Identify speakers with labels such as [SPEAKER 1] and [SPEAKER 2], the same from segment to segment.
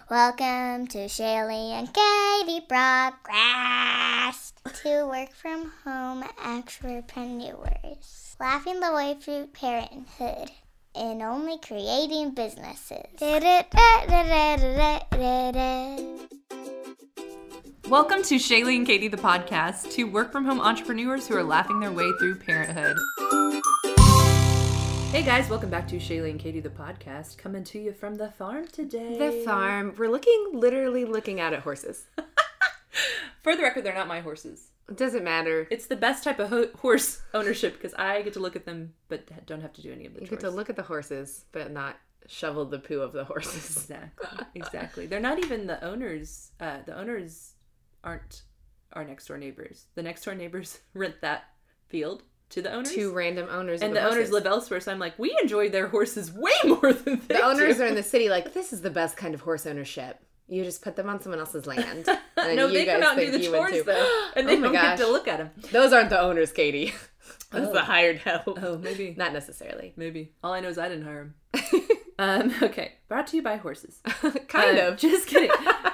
[SPEAKER 1] Welcome to Shaylee and Katie Broadcast. Two work-from-home entrepreneurs. Laughing the way through parenthood and only creating businesses.
[SPEAKER 2] Welcome to Shaylee and Katie the podcast, two work-from-home entrepreneurs who are laughing their way through parenthood. Hey guys, welcome back to Shaylee and Katie the podcast, coming to you from the farm today.
[SPEAKER 3] The farm. We're literally looking out at horses.
[SPEAKER 2] For the record, they're not my horses.
[SPEAKER 3] It doesn't matter.
[SPEAKER 2] It's the best type of horse ownership because I get to look at them but don't have to do any of the chores.
[SPEAKER 3] You get to look at the horses but not shovel the poo of the horses.
[SPEAKER 2] Exactly. They're not even the owners. The owners aren't our next door neighbors. The next door neighbors rent that field to the owners.
[SPEAKER 3] Two random owners.
[SPEAKER 2] And the owners live elsewhere, so I'm like, we enjoy their horses way more than they do.
[SPEAKER 3] The owners are in the city like, this is the best kind of horse ownership. You just put them on someone else's land. And
[SPEAKER 2] no, they come out and do the chores, though. And they don't get to look at them.
[SPEAKER 3] Those aren't the owners, Katie. That's the hired help.
[SPEAKER 2] Oh, maybe.
[SPEAKER 3] Not necessarily.
[SPEAKER 2] Maybe. All I know is I didn't hire them. Okay. Brought to you by horses.
[SPEAKER 3] Kind of.
[SPEAKER 2] Just kidding.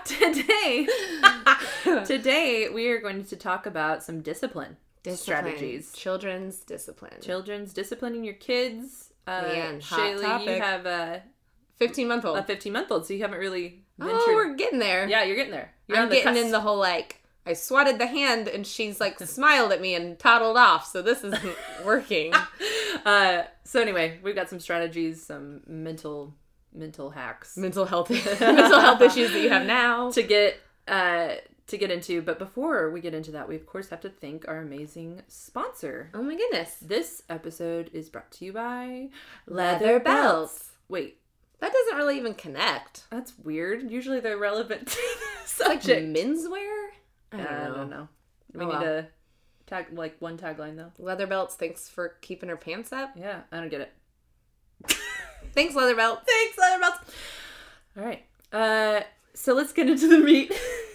[SPEAKER 2] Today, we are going to talk about some discipline strategies.
[SPEAKER 3] Children's discipline.
[SPEAKER 2] Children's disciplining your kids.
[SPEAKER 3] Man, hot
[SPEAKER 2] Shaylee,
[SPEAKER 3] topic.
[SPEAKER 2] you have a
[SPEAKER 3] 15-month-old.
[SPEAKER 2] A 15-month-old, so you haven't really ventured.
[SPEAKER 3] Oh, we're getting there.
[SPEAKER 2] Yeah, you're getting there.
[SPEAKER 3] I'm getting in the whole, like, I swatted the hand and she's, like, smiled at me and toddled off, so this isn't working.
[SPEAKER 2] So anyway, we've got some strategies, some mental hacks.
[SPEAKER 3] Mental health issues that you have now.
[SPEAKER 2] To get into. But before we get into that, we, of course, have to thank our amazing sponsor.
[SPEAKER 3] Oh, my goodness.
[SPEAKER 2] This episode is brought to you by
[SPEAKER 3] Leather Belts.
[SPEAKER 2] Wait.
[SPEAKER 3] That doesn't really even connect.
[SPEAKER 2] That's weird. Usually they're relevant to the
[SPEAKER 3] Like
[SPEAKER 2] subject.
[SPEAKER 3] menswear?
[SPEAKER 2] I don't know. We need a one tagline, though.
[SPEAKER 3] Leather Belts, thanks for keeping her pants up.
[SPEAKER 2] Yeah, I don't get it.
[SPEAKER 3] Thanks, Leather Belts.
[SPEAKER 2] Thanks, Leather Belts. All right. So let's get into the meat.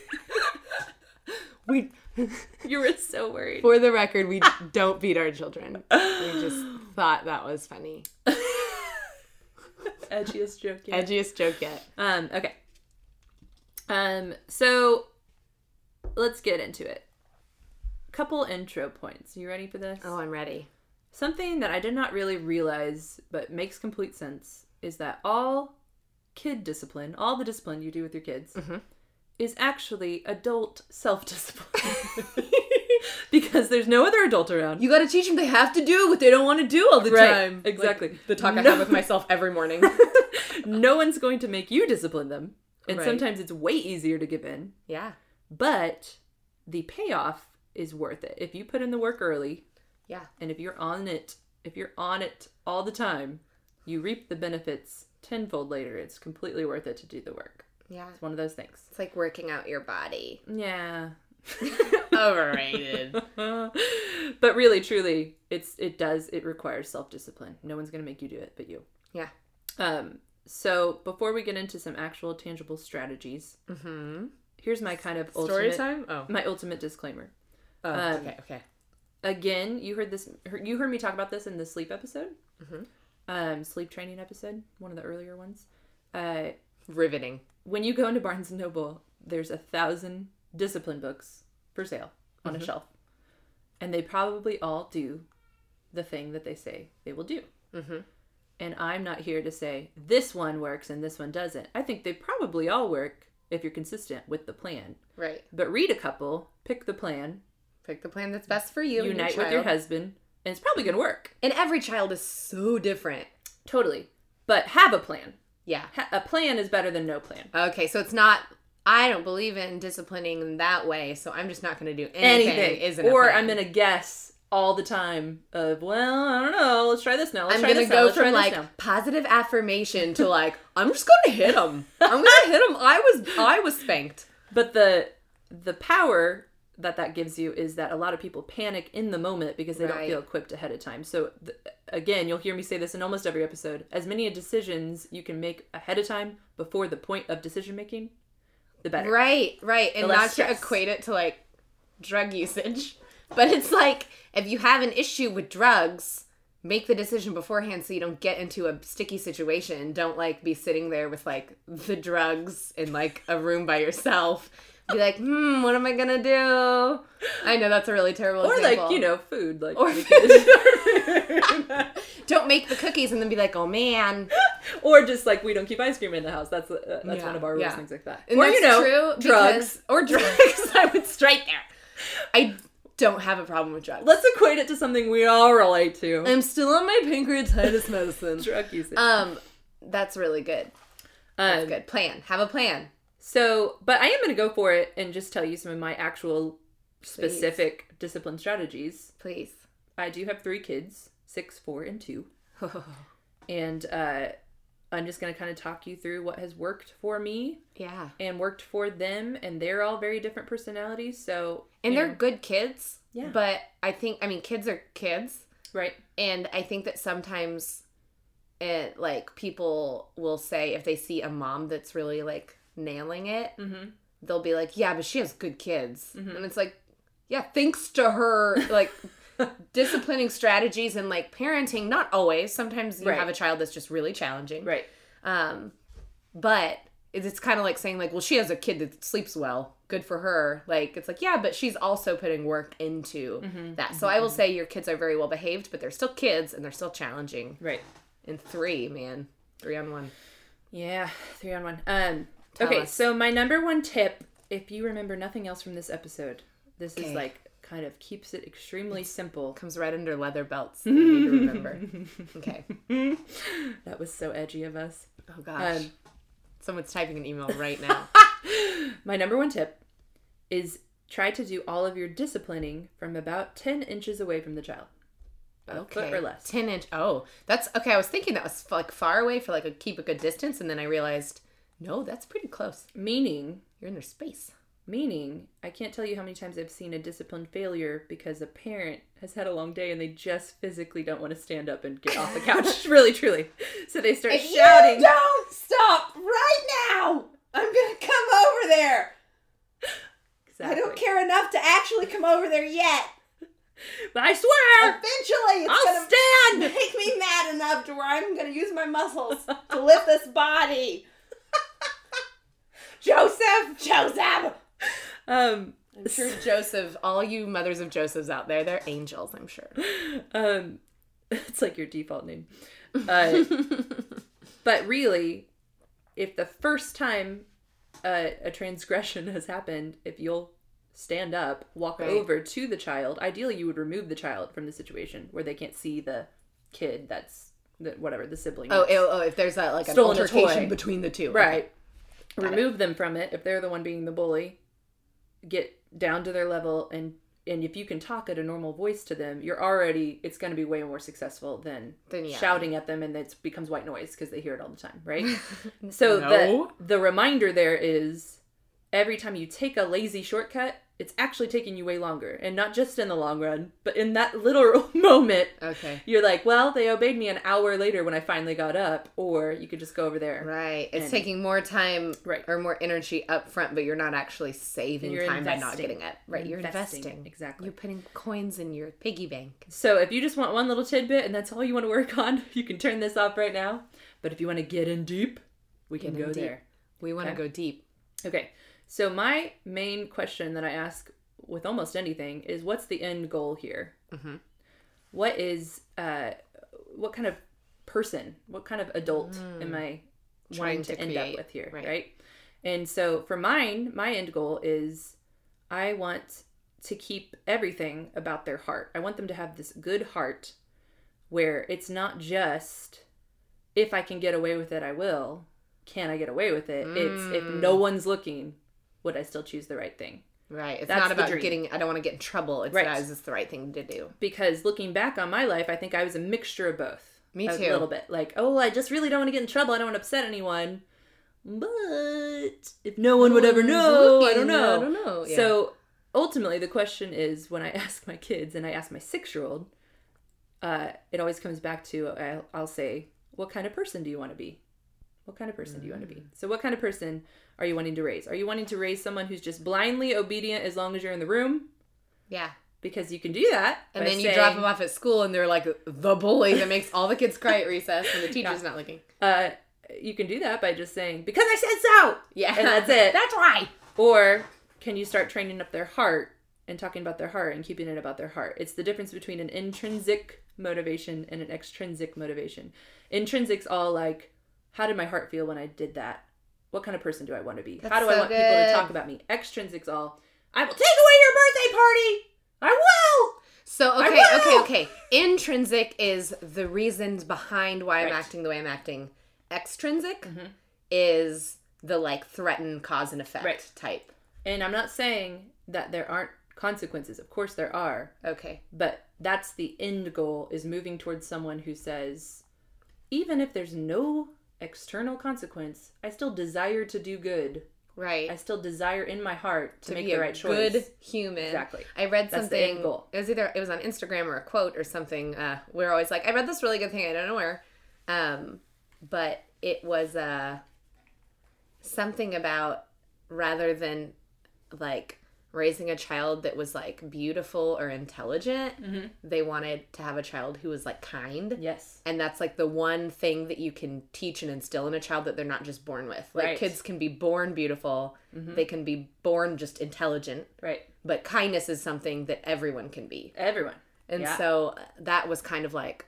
[SPEAKER 2] You were so worried.
[SPEAKER 3] For the record, we don't beat our children. We just thought that was funny.
[SPEAKER 2] Edgiest joke yet.
[SPEAKER 3] Edgiest joke yet.
[SPEAKER 2] Okay. So let's get into it. Couple intro points. You ready for this?
[SPEAKER 3] Oh, I'm ready.
[SPEAKER 2] Something that I did not really realize, but makes complete sense, is that all kid discipline, all the discipline you do with your kids, is actually adult self-discipline. Because there's no other adult around.
[SPEAKER 3] You gotta teach them they have to do what they don't want to do all the time.
[SPEAKER 2] Exactly.
[SPEAKER 3] Like the talk I have with myself every morning.
[SPEAKER 2] No one's going to make you discipline them. And
[SPEAKER 3] Right.
[SPEAKER 2] sometimes it's way easier to give in.
[SPEAKER 3] Yeah.
[SPEAKER 2] But the payoff is worth it. If you put in the work early.
[SPEAKER 3] Yeah.
[SPEAKER 2] And if you're on it all the time, you reap the benefits tenfold later. It's completely worth it to do the work.
[SPEAKER 3] Yeah.
[SPEAKER 2] It's one of those things.
[SPEAKER 3] It's like working out your body.
[SPEAKER 2] Yeah.
[SPEAKER 3] Overrated.
[SPEAKER 2] But really, truly, it requires self-discipline. No one's going to make you do it but you.
[SPEAKER 3] Yeah.
[SPEAKER 2] So before we get into some actual tangible strategies, here's my kind of
[SPEAKER 3] Story time? Oh.
[SPEAKER 2] My ultimate disclaimer.
[SPEAKER 3] Oh, okay.
[SPEAKER 2] Again, you heard me talk about this in the sleep episode. Sleep training episode, one of the earlier ones.
[SPEAKER 3] Riveting.
[SPEAKER 2] When you go into Barnes & Noble, there's 1,000 discipline books for sale on a shelf. And they probably all do the thing that they say they will do. And I'm not here to say this one works and this one doesn't. I think they probably all work if you're consistent with the plan.
[SPEAKER 3] Right.
[SPEAKER 2] But read a couple, pick the plan.
[SPEAKER 3] Pick the plan that's best for you.
[SPEAKER 2] Unite with your husband, and it's probably going to work.
[SPEAKER 3] And every child is so different.
[SPEAKER 2] Totally. But have a plan.
[SPEAKER 3] Yeah.
[SPEAKER 2] A plan is better than no plan.
[SPEAKER 3] Okay, so it's not, I don't believe in disciplining in that way, so I'm just not going to do anything. Isn't
[SPEAKER 2] or
[SPEAKER 3] a plan.
[SPEAKER 2] I'm going to guess all the time of, well, I don't know, let's try this now.
[SPEAKER 3] I'm going to go from like positive affirmation to like, I'm just going to hit him. I'm going to hit him. I was spanked.
[SPEAKER 2] But the power that gives you is that a lot of people panic in the moment because they don't feel equipped ahead of time. So again, you'll hear me say this in almost every episode. As many decisions you can make ahead of time before the point of decision making, the better.
[SPEAKER 3] Right. And not to equate it to like drug usage. But it's like, if you have an issue with drugs, make the decision beforehand so you don't get into a sticky situation. Don't, like, be sitting there with, like, the drugs in, like, a room by yourself. Be like, what am I gonna do? I know that's a really terrible example.
[SPEAKER 2] Or, like, you know, food. Like,
[SPEAKER 3] or don't make the cookies and then be like, oh, man.
[SPEAKER 2] Or just, like, we don't keep ice cream in the house. That's one of our rules, things like that.
[SPEAKER 3] And
[SPEAKER 2] or,
[SPEAKER 3] that's
[SPEAKER 2] you know,
[SPEAKER 3] true
[SPEAKER 2] drugs.
[SPEAKER 3] Or drugs. I went straight there. I don't have a problem with drugs.
[SPEAKER 2] Let's equate it to something we all relate to.
[SPEAKER 3] I'm still on my pancreatitis medicine.
[SPEAKER 2] Drug usage.
[SPEAKER 3] That's really good. That's good. Plan. Have a plan.
[SPEAKER 2] So, but I am going to go for it and just tell you some of my actual specific discipline strategies.
[SPEAKER 3] Please.
[SPEAKER 2] I do have 3 kids, 6, 4, and 2. And I'm just going to kind of talk you through what has worked for me.
[SPEAKER 3] Yeah.
[SPEAKER 2] And worked for them. And they're all very different personalities. So,
[SPEAKER 3] and they're good kids.
[SPEAKER 2] Yeah.
[SPEAKER 3] But kids are kids.
[SPEAKER 2] Right.
[SPEAKER 3] And I think that sometimes people will say if they see a mom that's really, like, nailing it, they'll be like, yeah, but she has good kids. And it's like, yeah, thanks to her, like, disciplining strategies and, like, parenting, not always. Sometimes you have a child that's just really challenging.
[SPEAKER 2] Right.
[SPEAKER 3] But it's kind of like saying, like, well, she has a kid that sleeps well. Good for her. Like, it's like, yeah, but she's also putting work into that. So I will say your kids are very well behaved, but they're still kids and they're still challenging.
[SPEAKER 2] Right.
[SPEAKER 3] And 3, man. 3 on 1.
[SPEAKER 2] Yeah, 3 on 1. Okay, so my number 1 tip, if you remember nothing else from this episode, this is like kind of keeps it extremely simple.
[SPEAKER 3] Comes right under leather belts. You need to remember. Okay.
[SPEAKER 2] That was so edgy of us.
[SPEAKER 3] Oh gosh. Someone's typing an email right now.
[SPEAKER 2] My number 1 tip is try to do all of your disciplining from about 10 inches away from the child. A foot or less.
[SPEAKER 3] 10 inch. Oh, that's okay. I was thinking that was like far away for like keep a good distance, and then I realized, no, that's pretty close.
[SPEAKER 2] Meaning,
[SPEAKER 3] you're in their space.
[SPEAKER 2] Meaning, I can't tell you how many times I've seen a discipline failure because a parent has had a long day and they just physically don't want to stand up and get off the couch. Really, truly. So they start shouting.
[SPEAKER 3] You don't stop right now! I'm gonna come over there! Exactly. I don't care enough to actually come over there yet.
[SPEAKER 2] But I swear!
[SPEAKER 3] Eventually,
[SPEAKER 2] I'll stand!
[SPEAKER 3] Make me mad enough to where I'm gonna use my muscles to lift this body. Joseph!
[SPEAKER 2] I'm
[SPEAKER 3] sure Joseph, all you mothers of Josephs out there, they're angels, I'm sure.
[SPEAKER 2] It's like your default name. But really, if the first time a transgression has happened, if you'll stand up, walk over to the child, ideally you would remove the child from the situation where they can't see the kid the sibling.
[SPEAKER 3] If there's an altercation between the two.
[SPEAKER 2] Right. Okay. Remove them from it if they're the one being the bully. Get down to their level, and if you can talk at a normal voice to them, it's going to be way more successful than shouting at them, and it becomes white noise because they hear it all the time, right? So the reminder there is every time you take a lazy shortcut, it's actually taking you way longer. And not just in the long run, but in that little moment, you're like, well, they obeyed me an hour later when I finally got up, or you could just go over there.
[SPEAKER 3] Right. It's taking more time or more energy up front, but you're not actually saving time by not getting up. Right. You're investing.
[SPEAKER 2] Exactly.
[SPEAKER 3] You're putting coins in your piggy bank.
[SPEAKER 2] So if you just want one little tidbit and that's all you want to work on, you can turn this off right now. But if you want to get in deep, we can go there.
[SPEAKER 3] We want to go deep.
[SPEAKER 2] Okay. So my main question that I ask with almost anything is, what's the end goal here? Mm-hmm. What is, what kind of person, what kind of adult am I wanting to end up with here, right? And so for mine, my end goal is I want to keep everything about their heart. I want them to have this good heart where it's not just, if I can get away with it, I will. Can I get away with it? It's, if no one's looking, would I still choose the right thing?
[SPEAKER 3] Right. It's not about I don't want to get in trouble. It's is this the right thing to do?
[SPEAKER 2] Because looking back on my life, I think I was a mixture of both.
[SPEAKER 3] Me too.
[SPEAKER 2] A little bit. Like, I just really don't want to get in trouble. I don't want to upset anyone. But if no one would ever know, I don't know. Yeah. So ultimately, the question is, when I ask my kids and I ask my 6-year-old, it always comes back to, I'll say, what kind of person do you want to be? What kind of person do you want to be? So what kind of person are you wanting to raise? Are you wanting to raise someone who's just blindly obedient as long as you're in the room?
[SPEAKER 3] Yeah.
[SPEAKER 2] because you can do that.
[SPEAKER 3] And then you drop them off at school and they're like the bully that makes all the kids cry at recess and the teacher's not looking.
[SPEAKER 2] You can do that by just saying, because I said so!
[SPEAKER 3] Yeah.
[SPEAKER 2] And that's it.
[SPEAKER 3] That's why!
[SPEAKER 2] Or can you start training up their heart and talking about their heart and keeping it about their heart? It's the difference between an intrinsic motivation and an extrinsic motivation. Intrinsic's all like, how did my heart feel when I did that? What kind of person do I want to be? How do I want people to talk about me? Extrinsic's all, I will take away your birthday party! I will!
[SPEAKER 3] So, okay. Intrinsic is the reasons behind why I'm acting the way I'm acting. Extrinsic is the, like, threaten, cause, and effect type.
[SPEAKER 2] And I'm not saying that there aren't consequences. Of course there are.
[SPEAKER 3] Okay.
[SPEAKER 2] But that's the end goal, is moving towards someone who says, even if there's no external consequence, I still desire to do good.
[SPEAKER 3] Right.
[SPEAKER 2] I still desire in my heart to make the right choice.
[SPEAKER 3] Good human.
[SPEAKER 2] Exactly.
[SPEAKER 3] I read
[SPEAKER 2] That's
[SPEAKER 3] something.
[SPEAKER 2] the end goal.
[SPEAKER 3] It was on Instagram or a quote or something. We're always like, I read this really good thing. I don't know where. But it was something about, rather than like raising a child that was like beautiful or intelligent, they wanted to have a child who was like kind.
[SPEAKER 2] Yes.
[SPEAKER 3] And that's like the one thing that you can teach and instill in a child that they're not just born with. Like kids can be born beautiful. They can be born just intelligent.
[SPEAKER 2] Right.
[SPEAKER 3] But kindness is something that everyone can be.
[SPEAKER 2] Everyone.
[SPEAKER 3] And so that was kind of like,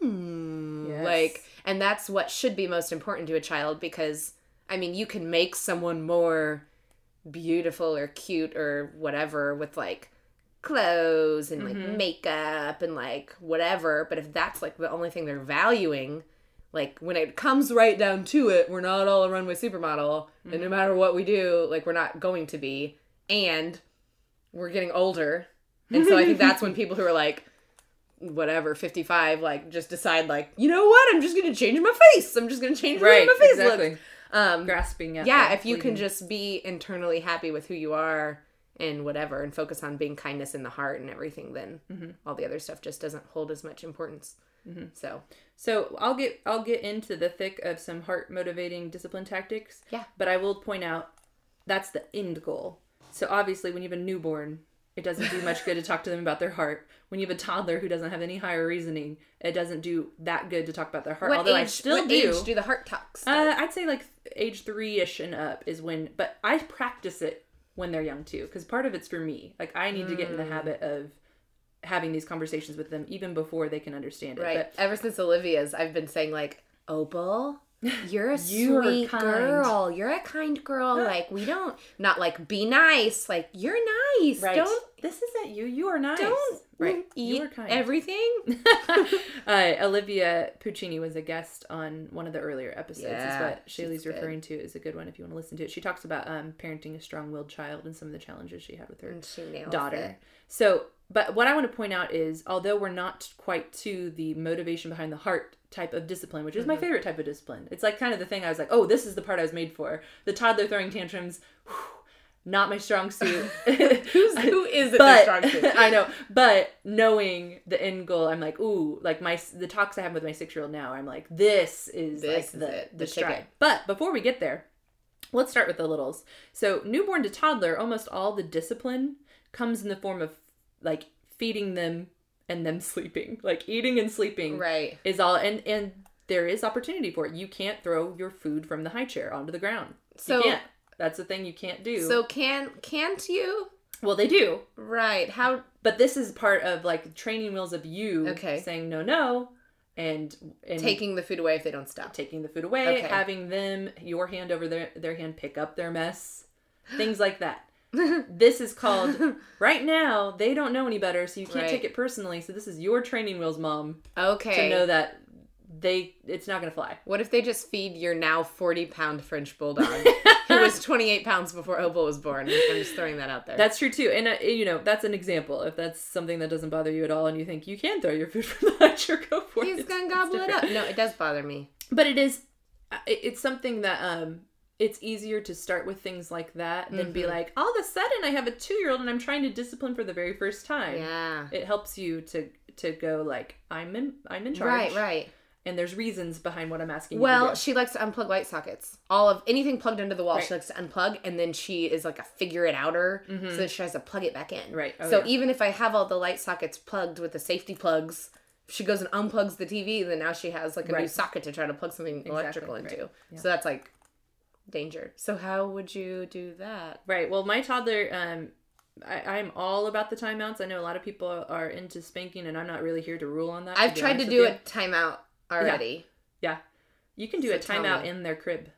[SPEAKER 3] like, and that's what should be most important to a child, because, I mean, you can make someone more beautiful or cute or whatever with like clothes and like makeup and like whatever, but if that's like the only thing they're valuing, like when it comes right down to it, we're not all a runway supermodel, and no matter what we do, like we're not going to be, and we're getting older. And so I think that's when people who are like whatever 55 like just decide like, you know what, I'm just gonna change my face, I'm just gonna change the way my face looks.
[SPEAKER 2] Grasping at
[SPEAKER 3] if you can just be internally happy with who you are and whatever, and focus on being kindness in the heart and everything, then all the other stuff just doesn't hold as much importance. So
[SPEAKER 2] I'll get into the thick of some heart motivating discipline tactics.
[SPEAKER 3] Yeah.
[SPEAKER 2] But I will point out that's the end goal. So obviously when you have a newborn, it doesn't do much good to talk to them about their heart. When you have a toddler who doesn't have any higher reasoning, it doesn't do that good to talk about their heart.
[SPEAKER 3] what
[SPEAKER 2] Although
[SPEAKER 3] age,
[SPEAKER 2] I still
[SPEAKER 3] what
[SPEAKER 2] do.
[SPEAKER 3] age do the heart talks start?
[SPEAKER 2] I'd say like age 3-ish and up is when, but I practice it when they're young too, because part of it's for me. Like I need to get in the habit of having these conversations with them even before they can understand it.
[SPEAKER 3] Right.
[SPEAKER 2] But
[SPEAKER 3] ever since Olivia's, I've been saying like, Opal, you're a sweet girl. You're a kind girl. Like we don't, not like be nice. Like you're nice.
[SPEAKER 2] Right.
[SPEAKER 3] Don't.
[SPEAKER 2] This isn't you. You are nice.
[SPEAKER 3] Don't
[SPEAKER 2] right.
[SPEAKER 3] eat
[SPEAKER 2] You are kind.
[SPEAKER 3] everything.
[SPEAKER 2] Olivia Puccini was a guest on one of the earlier episodes.
[SPEAKER 3] Yeah,
[SPEAKER 2] Is what
[SPEAKER 3] she's
[SPEAKER 2] Shaylee's
[SPEAKER 3] good.
[SPEAKER 2] referring to. Is a good one if you want to listen to it. She talks about parenting a strong-willed child and some of the challenges she had with her
[SPEAKER 3] And she nails
[SPEAKER 2] daughter.
[SPEAKER 3] it.
[SPEAKER 2] So, but what I want to point out is, although we're not quite to the motivation behind the heart type of discipline, which is my favorite type of discipline. It's like kind of the thing I was like, oh, this is the part I was made for. The toddler throwing tantrums, not my strong suit.
[SPEAKER 3] Who is it?
[SPEAKER 2] But
[SPEAKER 3] Their strong suit?
[SPEAKER 2] I know, but knowing the end goal, I'm like, ooh, like the talks I have with my 6-year-old now, I'm like, this is the
[SPEAKER 3] the
[SPEAKER 2] stride.
[SPEAKER 3] ticket.
[SPEAKER 2] But before we get there, let's start with the littles. So newborn to toddler, almost all the discipline comes in the form of like feeding them and them sleeping. Like eating and sleeping
[SPEAKER 3] Right.
[SPEAKER 2] is all, and there is opportunity for it. You can't throw your food from the high chair onto the ground.
[SPEAKER 3] So
[SPEAKER 2] you can't. That's the thing you can't do.
[SPEAKER 3] So can't you?
[SPEAKER 2] Well, they do.
[SPEAKER 3] Right. How?
[SPEAKER 2] But this is part of like training wheels of you saying no, and
[SPEAKER 3] Taking the food away if they don't stop.
[SPEAKER 2] taking the food away,
[SPEAKER 3] Okay.
[SPEAKER 2] having them, your hand over their hand, pick up their mess, things like that. This is called, right now, they don't know any better, so you can't take it personally. So this is your training wheels, Mom,
[SPEAKER 3] Okay.
[SPEAKER 2] to know that it's not going to fly.
[SPEAKER 3] What if they just feed your now 40-pound French bulldog, who was 28 pounds before Opal was born? I'm just throwing that out there.
[SPEAKER 2] That's true too, and that's an example. If that's something that doesn't bother you at all, and you think you can throw your food from the high chair, go for it.
[SPEAKER 3] He's gonna gobble it up. No, it does bother me.
[SPEAKER 2] But it's something that it's easier to start with things like that than be like, all of a sudden I have a 2-year-old and I'm trying to discipline for the very first time.
[SPEAKER 3] Yeah.
[SPEAKER 2] It helps you to go like, I'm in charge.
[SPEAKER 3] Right.
[SPEAKER 2] And there's reasons behind what I'm asking you
[SPEAKER 3] Well,
[SPEAKER 2] to do.
[SPEAKER 3] she likes to unplug light sockets. All of anything plugged into the wall,
[SPEAKER 2] Right.
[SPEAKER 3] she likes to unplug, and then she is like a figure it outer, so that she tries to plug it back in.
[SPEAKER 2] Right. Oh,
[SPEAKER 3] so
[SPEAKER 2] yeah.
[SPEAKER 3] even if I have all the light sockets plugged with the safety plugs, if she goes and unplugs the TV, then now she has like a new
[SPEAKER 2] Right.
[SPEAKER 3] socket to try to plug something electrical
[SPEAKER 2] right.
[SPEAKER 3] into.
[SPEAKER 2] Yeah.
[SPEAKER 3] So that's like danger. So how would you do that?
[SPEAKER 2] Right. Well, my toddler, I'm all about the timeouts. I know a lot of people are into spanking, and I'm not really here to rule on that.
[SPEAKER 3] I've
[SPEAKER 2] be
[SPEAKER 3] tried to
[SPEAKER 2] honest
[SPEAKER 3] do
[SPEAKER 2] with
[SPEAKER 3] a timeout already.
[SPEAKER 2] Yeah. You can do
[SPEAKER 3] So
[SPEAKER 2] a
[SPEAKER 3] tell
[SPEAKER 2] timeout
[SPEAKER 3] me.
[SPEAKER 2] in their crib.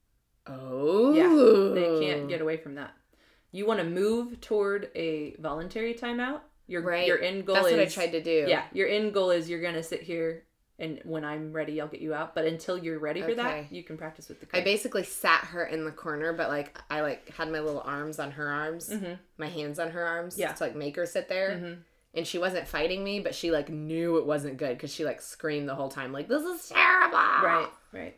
[SPEAKER 3] Oh.
[SPEAKER 2] Yeah. They can't get away from that. You want to move toward a voluntary timeout. Your end goal
[SPEAKER 3] That's
[SPEAKER 2] is...
[SPEAKER 3] what I tried to do.
[SPEAKER 2] Yeah. Your end goal is you're going to sit here, and when I'm ready, I'll get you out. But until you're ready for that,
[SPEAKER 3] Okay.
[SPEAKER 2] you can practice with the crib.
[SPEAKER 3] I basically sat her in the corner, but like I like had my little arms on her arms, my hands on her arms,
[SPEAKER 2] Yeah.
[SPEAKER 3] to like make her sit there. And she wasn't fighting me, but she like knew it wasn't good because she like screamed the whole time, like this is terrible.
[SPEAKER 2] Right.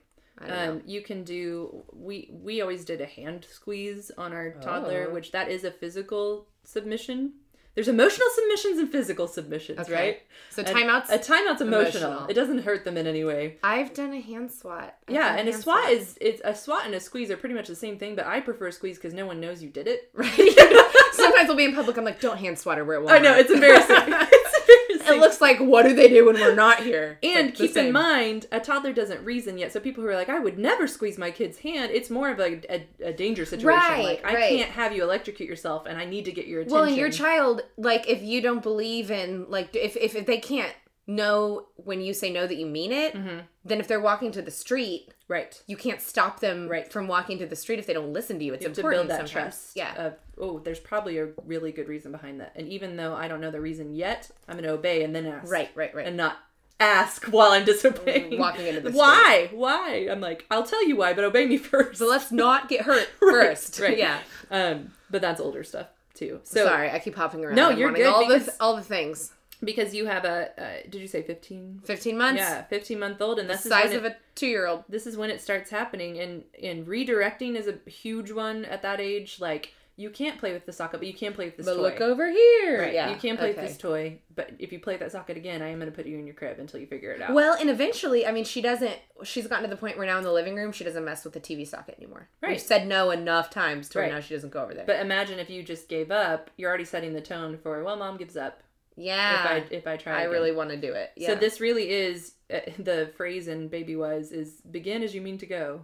[SPEAKER 3] I don't know.
[SPEAKER 2] You can do. We always did a hand squeeze on our toddler, which that is a physical submission. There's emotional submissions and physical submissions,
[SPEAKER 3] Okay.
[SPEAKER 2] right?
[SPEAKER 3] So timeouts.
[SPEAKER 2] A timeout's emotional.
[SPEAKER 3] Emotional.
[SPEAKER 2] It doesn't hurt them in any way.
[SPEAKER 3] I've done a hand swat.
[SPEAKER 2] Yeah, and a swat it's a swat and a squeeze are pretty much the same thing, but I prefer a squeeze because no one knows you did it.
[SPEAKER 3] right. Sometimes we'll be in public. I'm like, don't hand swat her where it won't.
[SPEAKER 2] I know, it's embarrassing. It's embarrassing.
[SPEAKER 3] It looks like, what do they do when we're not here? It's
[SPEAKER 2] And
[SPEAKER 3] like the
[SPEAKER 2] keep in
[SPEAKER 3] same.
[SPEAKER 2] mind, a toddler doesn't reason yet. So people who are like, I would never squeeze my kid's hand, it's more of a danger situation.
[SPEAKER 3] Right,
[SPEAKER 2] like, I
[SPEAKER 3] right.
[SPEAKER 2] can't have you electrocute yourself, and I need to get your attention.
[SPEAKER 3] Well, and your child, like, if you don't believe in, like, if they can't know when you say no that you mean it, then if they're walking to the street,
[SPEAKER 2] Right.
[SPEAKER 3] you can't stop them
[SPEAKER 2] Right.
[SPEAKER 3] from walking to the street if they don't listen to you. It's
[SPEAKER 2] You have to
[SPEAKER 3] important
[SPEAKER 2] build that
[SPEAKER 3] sometimes.
[SPEAKER 2] trust.
[SPEAKER 3] Yeah.
[SPEAKER 2] There's probably a really good reason behind that. And even though I don't know the reason yet, I'm going to obey and then ask.
[SPEAKER 3] Right.
[SPEAKER 2] And not ask while I'm disobeying.
[SPEAKER 3] Walking into the
[SPEAKER 2] Why? Why? I'm like, I'll tell you why, but obey me first.
[SPEAKER 3] So let's not get hurt
[SPEAKER 2] Right,
[SPEAKER 3] first.
[SPEAKER 2] right.
[SPEAKER 3] Yeah.
[SPEAKER 2] But that's older stuff too. So
[SPEAKER 3] Sorry, I keep hopping around.
[SPEAKER 2] No,
[SPEAKER 3] I'm
[SPEAKER 2] you're
[SPEAKER 3] wanting
[SPEAKER 2] good
[SPEAKER 3] all the things.
[SPEAKER 2] because you have a, did you say 15?
[SPEAKER 3] 15 months.
[SPEAKER 2] Yeah, 15-month-old, and
[SPEAKER 3] The
[SPEAKER 2] that's
[SPEAKER 3] size of a 2-year-old.
[SPEAKER 2] This is when it starts happening, and redirecting is a huge one at that age. Like, you can't play with the socket, but you can play with this
[SPEAKER 3] But
[SPEAKER 2] toy.
[SPEAKER 3] look over here.
[SPEAKER 2] Right.
[SPEAKER 3] Yeah.
[SPEAKER 2] You can play
[SPEAKER 3] okay.
[SPEAKER 2] with this toy, but if you play with that socket again, I am going to put you in your crib until you figure it out.
[SPEAKER 3] Well, and eventually, I mean, she's gotten to the point where now in the living room, she doesn't mess with the TV socket anymore.
[SPEAKER 2] Right.
[SPEAKER 3] We've said no enough times to where
[SPEAKER 2] Right.
[SPEAKER 3] now she doesn't go over there.
[SPEAKER 2] But imagine if you just gave up, you're already setting the tone for, well, mom gives up.
[SPEAKER 3] yeah.
[SPEAKER 2] If I try
[SPEAKER 3] I
[SPEAKER 2] again.
[SPEAKER 3] really want to do it. Yeah.
[SPEAKER 2] So this really is, the phrase in Baby Wise is, begin as you mean to go.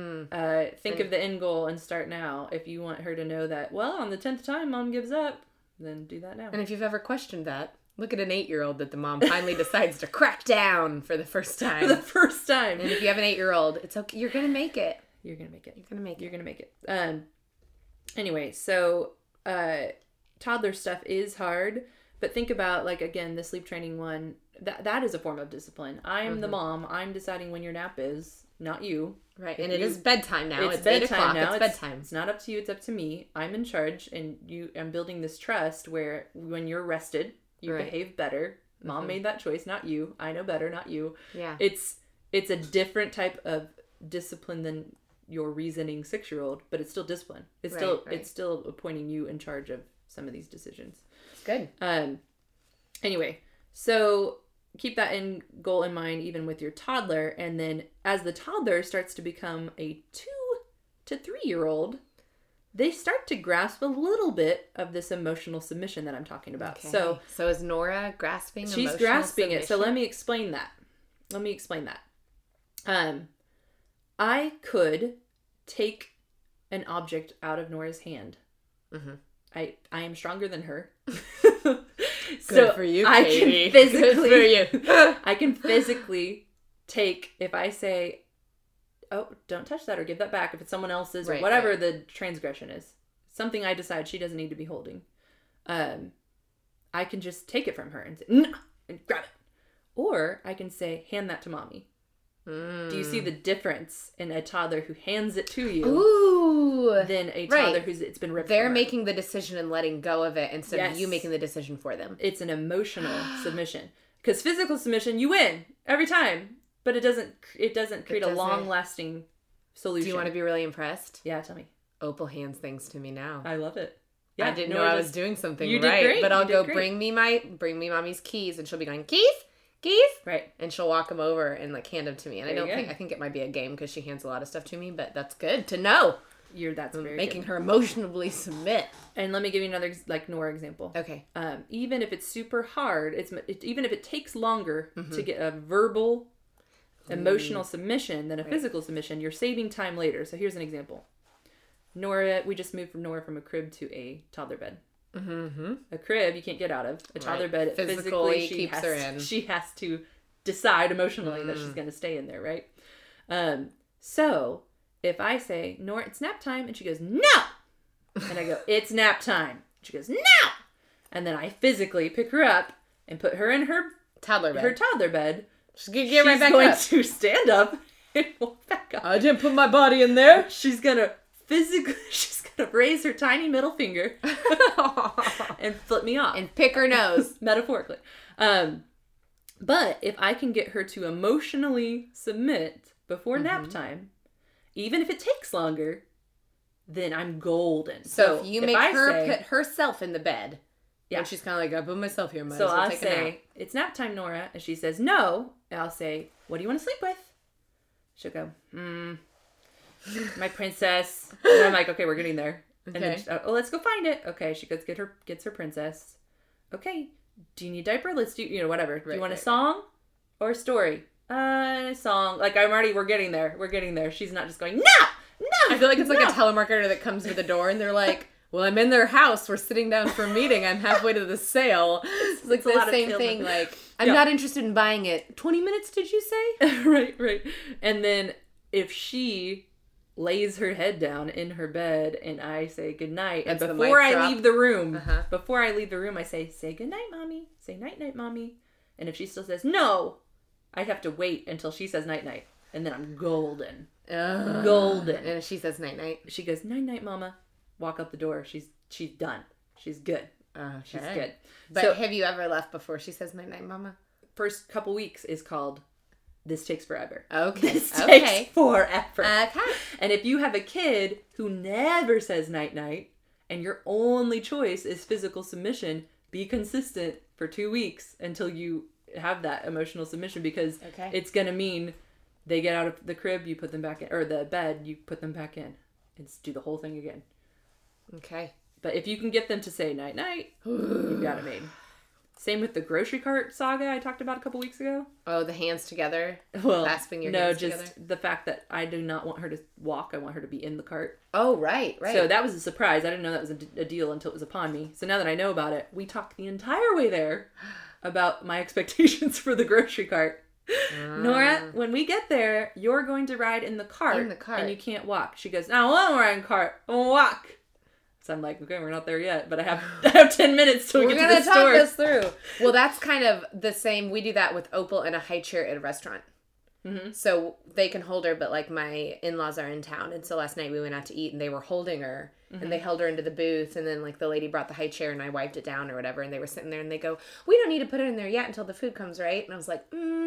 [SPEAKER 2] Think of the end goal and start now. If you want her to know that, well, on the 10th time mom gives up, then do that now.
[SPEAKER 3] And if you've ever questioned that, look at an 8-year-old that the mom finally decides to crack down for the first time.
[SPEAKER 2] For the first time.
[SPEAKER 3] And if you have an 8-year-old, it's okay. You're going to make it.
[SPEAKER 2] You're going to make it.
[SPEAKER 3] You're going to make it.
[SPEAKER 2] You're going to make it. Anyway, so toddler stuff is hard, but think about, like, again, the sleep training one, that is a form of discipline. I'm the mom. I'm deciding when your nap is, not you.
[SPEAKER 3] Right. And it is bedtime now. It's 8
[SPEAKER 2] bedtime
[SPEAKER 3] o'clock.
[SPEAKER 2] now.
[SPEAKER 3] It's bedtime.
[SPEAKER 2] It's not up to you. It's up to me. I'm in charge, and I'm building this trust where when you're rested, you
[SPEAKER 3] Right.
[SPEAKER 2] behave better. Mom made that choice, not you. I know better, not you.
[SPEAKER 3] Yeah.
[SPEAKER 2] It's a different type of discipline than your reasoning 6-year-old, but it's still discipline. It's
[SPEAKER 3] Right.
[SPEAKER 2] it's still appointing you in charge of some of these decisions.
[SPEAKER 3] It's good.
[SPEAKER 2] Anyway, so keep that end goal in mind even with your toddler, and then as the toddler starts to become a 2 to 3-year-old, they start to grasp a little bit of this emotional submission that I'm talking about.
[SPEAKER 3] Okay.
[SPEAKER 2] So
[SPEAKER 3] is Nora grasping
[SPEAKER 2] she's
[SPEAKER 3] emotional
[SPEAKER 2] grasping it. So
[SPEAKER 3] submission?
[SPEAKER 2] let me explain that. I could take an object out of Nora's hand.
[SPEAKER 3] Mm-hmm.
[SPEAKER 2] I am stronger than her.
[SPEAKER 3] Good for you,
[SPEAKER 2] I
[SPEAKER 3] Katie.
[SPEAKER 2] can physically,
[SPEAKER 3] Good for you.
[SPEAKER 2] I can physically take, if I say, oh, don't touch that or give that back if it's someone else's or
[SPEAKER 3] Right,
[SPEAKER 2] whatever
[SPEAKER 3] right.
[SPEAKER 2] the transgression is. Something I decide she doesn't need to be holding. I can just take it from her and say, no, and grab it. Or I can say, hand that to mommy. Do you see the difference in a toddler who hands it to you
[SPEAKER 3] Ooh.
[SPEAKER 2] than a toddler
[SPEAKER 3] Right.
[SPEAKER 2] who's it's been ripped
[SPEAKER 3] They're
[SPEAKER 2] from her?
[SPEAKER 3] making the decision and letting go of it instead of
[SPEAKER 2] Yes.
[SPEAKER 3] you making the decision for them.
[SPEAKER 2] It's an emotional submission. Because physical submission, you win every time, but it doesn't create a
[SPEAKER 3] doesn't.
[SPEAKER 2] long-lasting solution.
[SPEAKER 3] Do you want to be really impressed?
[SPEAKER 2] Yeah, tell me.
[SPEAKER 3] Opal hands things to me now.
[SPEAKER 2] I love it.
[SPEAKER 3] I didn't know I was doing something
[SPEAKER 2] You did
[SPEAKER 3] right.
[SPEAKER 2] great.
[SPEAKER 3] But I'll
[SPEAKER 2] You did
[SPEAKER 3] go
[SPEAKER 2] great.
[SPEAKER 3] bring me mommy's keys, and she'll be going, keys? Keys?
[SPEAKER 2] Right.
[SPEAKER 3] And she'll walk them over and like hand them to me. And
[SPEAKER 2] There you go.
[SPEAKER 3] I think it might be a game because she hands a lot of stuff to me, but that's good to know.
[SPEAKER 2] That's very
[SPEAKER 3] Making
[SPEAKER 2] good.
[SPEAKER 3] her emotionally submit.
[SPEAKER 2] And let me give you another like Nora example.
[SPEAKER 3] Okay.
[SPEAKER 2] Even if it's super hard, even if it takes longer to get a verbal, emotional submission than a physical submission, you're saving time later. So here's an example. Nora, we just moved Nora from a crib to a toddler bed.
[SPEAKER 3] Mm-hmm.
[SPEAKER 2] A crib you can't get out of. A toddler bed
[SPEAKER 3] Physically
[SPEAKER 2] she
[SPEAKER 3] keeps
[SPEAKER 2] has,
[SPEAKER 3] her in.
[SPEAKER 2] She has to decide emotionally that she's going to stay in there, right? So if I say, Nora, it's nap time, and she goes, no! And I go, it's nap time. She goes, no! And then I physically pick her up and put her in her
[SPEAKER 3] Toddler bed.
[SPEAKER 2] She's
[SPEAKER 3] going to get right back
[SPEAKER 2] going
[SPEAKER 3] up.
[SPEAKER 2] to stand up and walk back up.
[SPEAKER 3] I didn't put my body in there.
[SPEAKER 2] She's going to raise her tiny middle finger and flip me off.
[SPEAKER 3] And pick her nose.
[SPEAKER 2] Metaphorically. But if I can get her to emotionally submit before nap time, even if it takes longer, then I'm golden.
[SPEAKER 3] So if you make her put herself in the bed, and she's kind of like, I put myself here, might as well
[SPEAKER 2] I'll
[SPEAKER 3] take a nap.
[SPEAKER 2] say, it's nap time, Nora. And she says, no. And I'll say, what do you want to sleep with? She'll go, my princess. And I'm like, okay, we're getting there.
[SPEAKER 3] Okay.
[SPEAKER 2] And then, let's go find it. Okay, she goes gets her princess. Okay, do you need a diaper? Let's do, whatever. Do you want a song or a story? Song. Like, we're getting there. We're getting there. She's not just going, no!
[SPEAKER 3] I feel like it's like a telemarketer that comes to the door and they're like, well, I'm in their house. We're sitting down for a meeting. I'm halfway to the sale. It's like the same thing. Like, I'm not interested in buying it. 20 minutes, did you say?
[SPEAKER 2] Right. And then if she lays her head down in her bed and I say goodnight, and before I leave the room, I say goodnight, Mommy. Say night-night, Mommy. And if she still says no, I have to wait until she says night-night. And then I'm golden. Golden.
[SPEAKER 3] And if she says night-night?
[SPEAKER 2] She goes, night-night, Mama. Walk out the door. She's done. She's good.
[SPEAKER 3] Okay.
[SPEAKER 2] She's good.
[SPEAKER 3] But have you ever left before she says night-night, Mama?
[SPEAKER 2] First couple weeks is called This Takes Forever.
[SPEAKER 3] Okay.
[SPEAKER 2] This takes forever.
[SPEAKER 3] Okay.
[SPEAKER 2] And if you have a kid who never says night-night and your only choice is physical submission, be consistent for 2 weeks until you have that emotional submission, because it's going to mean they get out of the crib, you put them back in, or the bed, you put them back in. And do the whole thing again.
[SPEAKER 3] Okay.
[SPEAKER 2] But if you can get them to say night-night, you've got it made. Same with the grocery cart saga I talked about a couple weeks ago.
[SPEAKER 3] Oh, the hands together?
[SPEAKER 2] Well,
[SPEAKER 3] clasping your hands together?
[SPEAKER 2] No, just the fact that I do not want her to walk. I want her to be in the cart.
[SPEAKER 3] Oh, right.
[SPEAKER 2] So that was a surprise. I didn't know that was a deal until it was upon me. So now that I know about it, we talked the entire way there about my expectations for the grocery cart. Nora, when we get there, you're going to ride in the cart. And you can't walk. She goes, I want to ride in the cart. I want to walk. So I'm like, okay, we're not there yet, but I have 10 minutes till we get to the store.
[SPEAKER 3] We're going to talk this through. Well, that's kind of the same. We do that with Opal and a high chair at a restaurant. Mm-hmm. So they can hold her, but like my in-laws are in town. And so last night we went out to eat and they were holding her. Mm-hmm. And they held her into the booth. And then like the lady brought the high chair and I wiped it down or whatever. And they were sitting there and they go, we don't need to put her in there yet until the food comes, right? And I was like,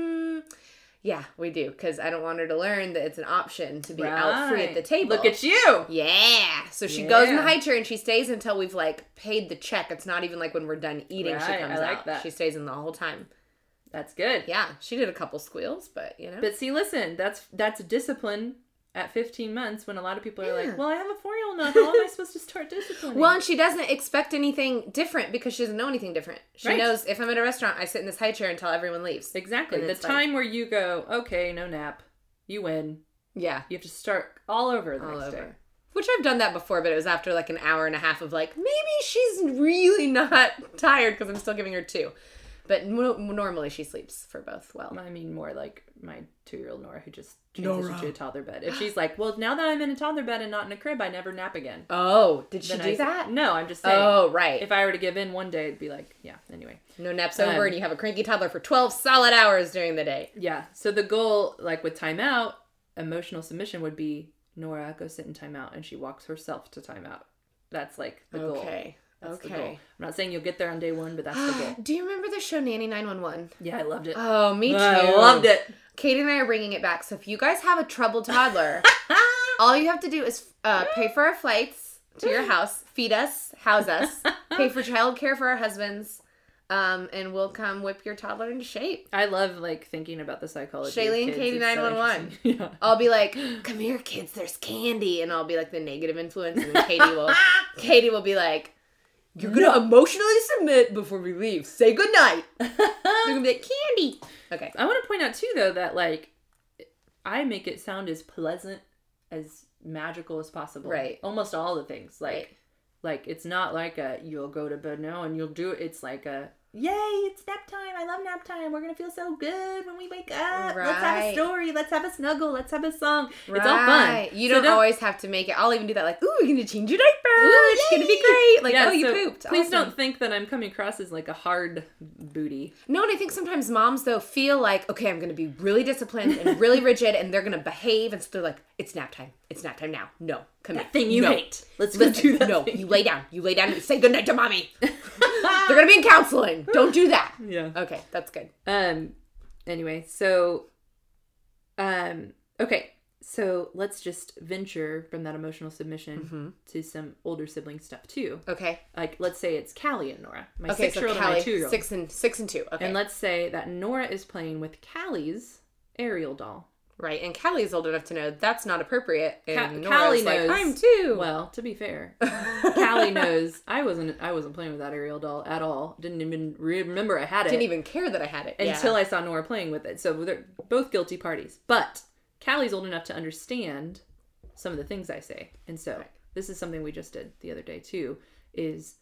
[SPEAKER 3] yeah, we do. Because I don't want her to learn that it's an option to be out free at the table.
[SPEAKER 2] Look at you.
[SPEAKER 3] Yeah. So she goes in the high chair and she stays until we've like paid the check. It's not even like when we're done eating she comes out. That. She stays in the whole time.
[SPEAKER 2] That's good.
[SPEAKER 3] Yeah. She did a couple squeals, but
[SPEAKER 2] But see, listen, that's discipline at 15 months when a lot of people are like, well, I have a 4-year-old now. How am I supposed to start disciplining?
[SPEAKER 3] Well, and she doesn't expect anything different because she doesn't know anything different. She knows if I'm at a restaurant, I sit in this high chair until everyone leaves.
[SPEAKER 2] Exactly. The time where you go, okay, no nap, you win.
[SPEAKER 3] Yeah.
[SPEAKER 2] You have to start all over the next day.
[SPEAKER 3] Which I've done that before, but it was after like an hour and a half of like, maybe she's really not tired because I'm still giving her 2. But normally she sleeps for both well.
[SPEAKER 2] I mean, more like my 2-year-old Nora who just transitioned to a toddler bed. If she's like, well, now that I'm in a toddler bed and not in a crib, I never nap again.
[SPEAKER 3] Oh, did she do that?
[SPEAKER 2] No, I'm just saying.
[SPEAKER 3] Oh, right.
[SPEAKER 2] If I were to give in one day, it'd be like, yeah, anyway.
[SPEAKER 3] No naps over and you have a cranky toddler for 12 solid hours during the day.
[SPEAKER 2] Yeah. So the goal, like with timeout, emotional submission would be, Nora, go sit in timeout, and she walks herself to timeout. That's like the goal.
[SPEAKER 3] Okay.
[SPEAKER 2] That's the goal. I'm not saying you'll get there on day 1, but that's the goal.
[SPEAKER 3] Do you remember the show Nanny 911?
[SPEAKER 2] Yeah, I loved it.
[SPEAKER 3] Oh, me too.
[SPEAKER 2] I loved it.
[SPEAKER 3] Katie and I are bringing it back. So if you guys have a troubled toddler, all you have to do is pay for our flights to your house, feed us, house us, pay for childcare for our husbands, And we'll come whip your toddler into shape.
[SPEAKER 2] I love, like, thinking about the psychology
[SPEAKER 3] Shailene
[SPEAKER 2] of kids.
[SPEAKER 3] Katie
[SPEAKER 2] It's so
[SPEAKER 3] 911.
[SPEAKER 2] interesting. Yeah.
[SPEAKER 3] I'll be like, come here, kids, there's candy. And I'll be like the negative influence. And then Katie will be like, you're going to emotionally submit before we leave. Say goodnight. They're going to be like, candy. Okay.
[SPEAKER 2] I want to point out, too, though, that, like, I make it sound as pleasant, as magical as possible.
[SPEAKER 3] Right.
[SPEAKER 2] Almost all the things. Like,
[SPEAKER 3] Right.
[SPEAKER 2] like it's not like a, you'll go to bed now and you'll do it. It's like a, yay, it's nap time. I love nap time. We're going to feel so good when we wake up.
[SPEAKER 3] Right.
[SPEAKER 2] Let's have a story. Let's have a snuggle. Let's have a song.
[SPEAKER 3] Right.
[SPEAKER 2] It's all fun.
[SPEAKER 3] You
[SPEAKER 2] So
[SPEAKER 3] don't always have to make it. I'll even do that. Like, ooh, we're going to change your diaper. It's going to be great. Like,
[SPEAKER 2] yeah,
[SPEAKER 3] oh, you
[SPEAKER 2] so
[SPEAKER 3] pooped.
[SPEAKER 2] Please
[SPEAKER 3] Awesome.
[SPEAKER 2] don't think that I'm coming across as like a hard booty.
[SPEAKER 3] No, and I think sometimes moms, though, feel like, okay, I'm going to be really disciplined and really rigid, and they're going to behave, and so they're like, it's nap time. It's nap time now. No, come here.
[SPEAKER 2] That thing you
[SPEAKER 3] No.
[SPEAKER 2] hate. Let's go do that.
[SPEAKER 3] No,
[SPEAKER 2] thing.
[SPEAKER 3] you lay down. You lay down and say goodnight to mommy. They're going to be in counseling. Don't do that.
[SPEAKER 2] Yeah.
[SPEAKER 3] Okay, that's good.
[SPEAKER 2] Anyway, so okay. So let's just venture from that emotional submission to some older sibling stuff too.
[SPEAKER 3] Okay.
[SPEAKER 2] Like, let's say it's Callie and Nora, my
[SPEAKER 3] Okay,
[SPEAKER 2] 6-year-old
[SPEAKER 3] so
[SPEAKER 2] and my
[SPEAKER 3] Callie,
[SPEAKER 2] 2-year-old.
[SPEAKER 3] 6 and 2. Okay.
[SPEAKER 2] And let's say that Nora is playing with Callie's Ariel doll.
[SPEAKER 3] Right, and Callie's old enough to know that's not appropriate. And
[SPEAKER 2] Callie
[SPEAKER 3] Nora's like,
[SPEAKER 2] knows.
[SPEAKER 3] I'm 2.
[SPEAKER 2] Well, to be fair, Callie knows I wasn't playing with that Ariel doll at all. Didn't even remember I had it.
[SPEAKER 3] Didn't even care that I had it.
[SPEAKER 2] Until I saw Nora playing with it. So they're both guilty parties. But Callie's old enough to understand some of the things I say. And so this is something we just did the other day too, is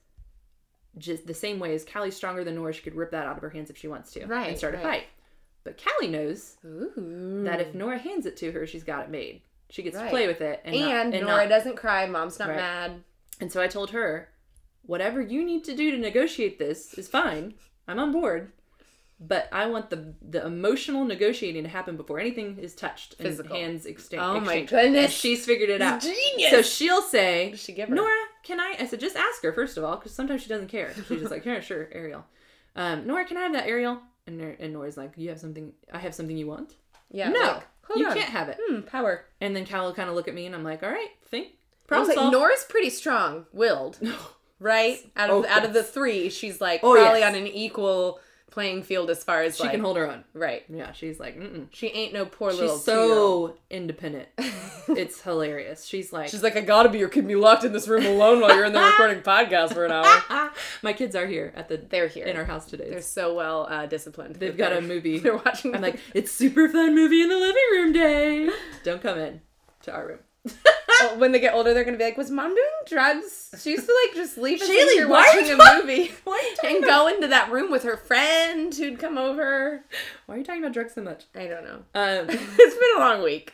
[SPEAKER 2] just the same way as Callie's stronger than Nora, she could rip that out of her hands if she wants to and start a fight. But Callie knows that if Nora hands it to her, she's got it made. She gets to play with it. And
[SPEAKER 3] Nora doesn't cry. Mom's not mad.
[SPEAKER 2] And so I told her, whatever you need to do to negotiate this is fine. I'm on board. But I want the emotional negotiating to happen before anything is touched.
[SPEAKER 3] Physical.
[SPEAKER 2] And hands exchange.
[SPEAKER 3] Oh my goodness.
[SPEAKER 2] And she's figured it out.
[SPEAKER 3] Genius.
[SPEAKER 2] So she'll say,
[SPEAKER 3] What does she give her?
[SPEAKER 2] Nora, can I said, just ask her first of all, because sometimes she doesn't care. She's just like, yeah, sure, Ariel. Nora, can I have that Ariel? And Nora's like, I have something you want?
[SPEAKER 3] Yeah.
[SPEAKER 2] No,
[SPEAKER 3] like,
[SPEAKER 2] you
[SPEAKER 3] on.
[SPEAKER 2] can't have it.
[SPEAKER 3] Power.
[SPEAKER 2] And then Cal will kind of look at me and I'm like, all right, think.
[SPEAKER 3] I was
[SPEAKER 2] Problem
[SPEAKER 3] like,
[SPEAKER 2] solved.
[SPEAKER 3] Nora's pretty strong-willed, right? Out of the 3, she's like
[SPEAKER 2] Oh,
[SPEAKER 3] probably
[SPEAKER 2] yes.
[SPEAKER 3] on an equal playing field as far as
[SPEAKER 2] She can hold her own.
[SPEAKER 3] Right.
[SPEAKER 2] Yeah, she's like, mm-mm.
[SPEAKER 3] She ain't no poor little
[SPEAKER 2] She's
[SPEAKER 3] 2-year-old.
[SPEAKER 2] so independent. It's hilarious. She's like,
[SPEAKER 3] She's like, I gotta be, or keep me locked in this room alone while you're in there recording podcast for an hour.
[SPEAKER 2] my kids are here
[SPEAKER 3] They're here
[SPEAKER 2] in our house today.
[SPEAKER 3] They're so well disciplined.
[SPEAKER 2] They've got a movie.
[SPEAKER 3] They're watching.
[SPEAKER 2] I'm like, it's super fun movie in the living room day. Don't come in to our room.
[SPEAKER 3] Oh, when they get older, they're gonna be like, was mom doing drugs? She used to like just leave us in
[SPEAKER 2] Shaylee,
[SPEAKER 3] here
[SPEAKER 2] why are
[SPEAKER 3] watching
[SPEAKER 2] you
[SPEAKER 3] a movie
[SPEAKER 2] Why are you talking
[SPEAKER 3] and go into that room with her friend who'd come over.
[SPEAKER 2] Why are you talking about drugs so much?
[SPEAKER 3] I don't know.
[SPEAKER 2] It's
[SPEAKER 3] been a long week.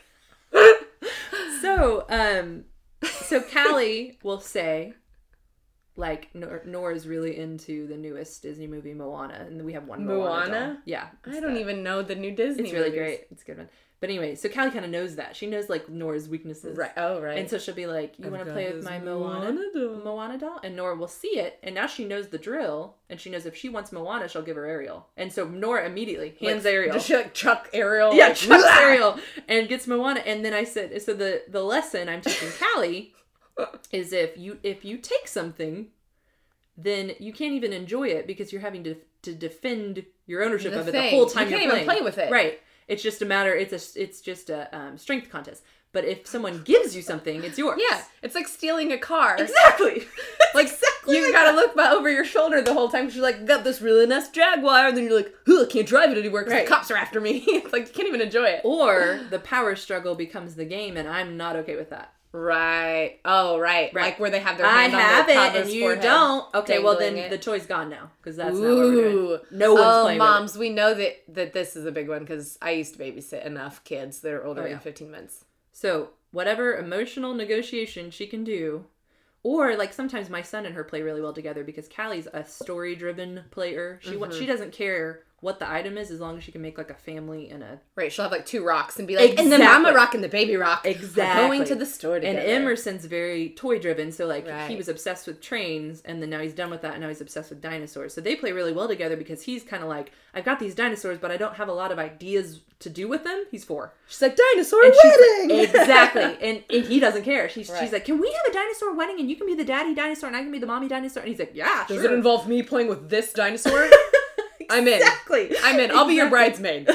[SPEAKER 2] So Callie will say, like, Nora's really into the newest Disney movie, Moana, and we have one Moana doll. Yeah.
[SPEAKER 3] I don't even know the new Disney
[SPEAKER 2] It's really
[SPEAKER 3] movies.
[SPEAKER 2] great. It's a good one. But anyway, so Callie kind of knows that. She knows, like, Nora's weaknesses.
[SPEAKER 3] Right. Oh, right.
[SPEAKER 2] And so she'll be like, you want to play with my Moana doll? And Nora will see it, and now she knows the drill, and she knows if she wants Moana, she'll give her Ariel. And so Nora immediately hands Ariel.
[SPEAKER 3] Does she like chuck Ariel?
[SPEAKER 2] Yeah,
[SPEAKER 3] like,
[SPEAKER 2] chucks Ariel and gets Moana. And then I said, so the lesson I'm teaching Callie is if you take something, then you can't even enjoy it because you're having to defend your ownership of it the whole time
[SPEAKER 3] you
[SPEAKER 2] you're
[SPEAKER 3] can't even play with it.
[SPEAKER 2] Right. It's just a matter. It's just a strength contest. But if someone gives you something, it's yours.
[SPEAKER 3] Yeah, it's like stealing a car.
[SPEAKER 2] Exactly.
[SPEAKER 3] Like you gotta look over your shoulder the whole time. 'Cause you're like, got this really nice Jaguar, and then you're like, I can't drive it anymore because the cops are after me. It's like you can't even enjoy it.
[SPEAKER 2] Or the power struggle becomes the game, and I'm not okay with that.
[SPEAKER 3] Right. Oh, right. Like where they have their hand
[SPEAKER 2] I
[SPEAKER 3] on
[SPEAKER 2] have
[SPEAKER 3] the
[SPEAKER 2] it
[SPEAKER 3] toddler's
[SPEAKER 2] and you
[SPEAKER 3] forehead,
[SPEAKER 2] don't. Okay, well then
[SPEAKER 3] dangling it.
[SPEAKER 2] the toy's gone now because that's not what we're doing. No one's playing
[SPEAKER 3] moms,
[SPEAKER 2] with it.
[SPEAKER 3] we know that this is a big one because I used to babysit enough kids that are older than 15 months.
[SPEAKER 2] So whatever emotional negotiation she can do, or like sometimes my son and her play really well together because Callie's a story-driven player. She doesn't care what the item is, as long as she can make like a family and a...
[SPEAKER 3] Right, she'll have like 2 rocks and be like, and the mama rock and the baby rock are going to the store together.
[SPEAKER 2] And Emerson's very toy driven, so like he was obsessed with trains, and then now he's done with that, and now he's obsessed with dinosaurs. So they play really well together because he's kind of like, I've got these dinosaurs, but I don't have a lot of ideas to do with them. He's 4.
[SPEAKER 3] She's like, dinosaur wedding!
[SPEAKER 2] Like, exactly. And he doesn't care. She's like, can we have a dinosaur wedding, and you can be the daddy dinosaur, and I can be the mommy dinosaur? And he's like, yeah,
[SPEAKER 3] Does it involve me playing with this dinosaur? I'm in.
[SPEAKER 2] Exactly.
[SPEAKER 3] I'm in. I'll be your bridesmaid.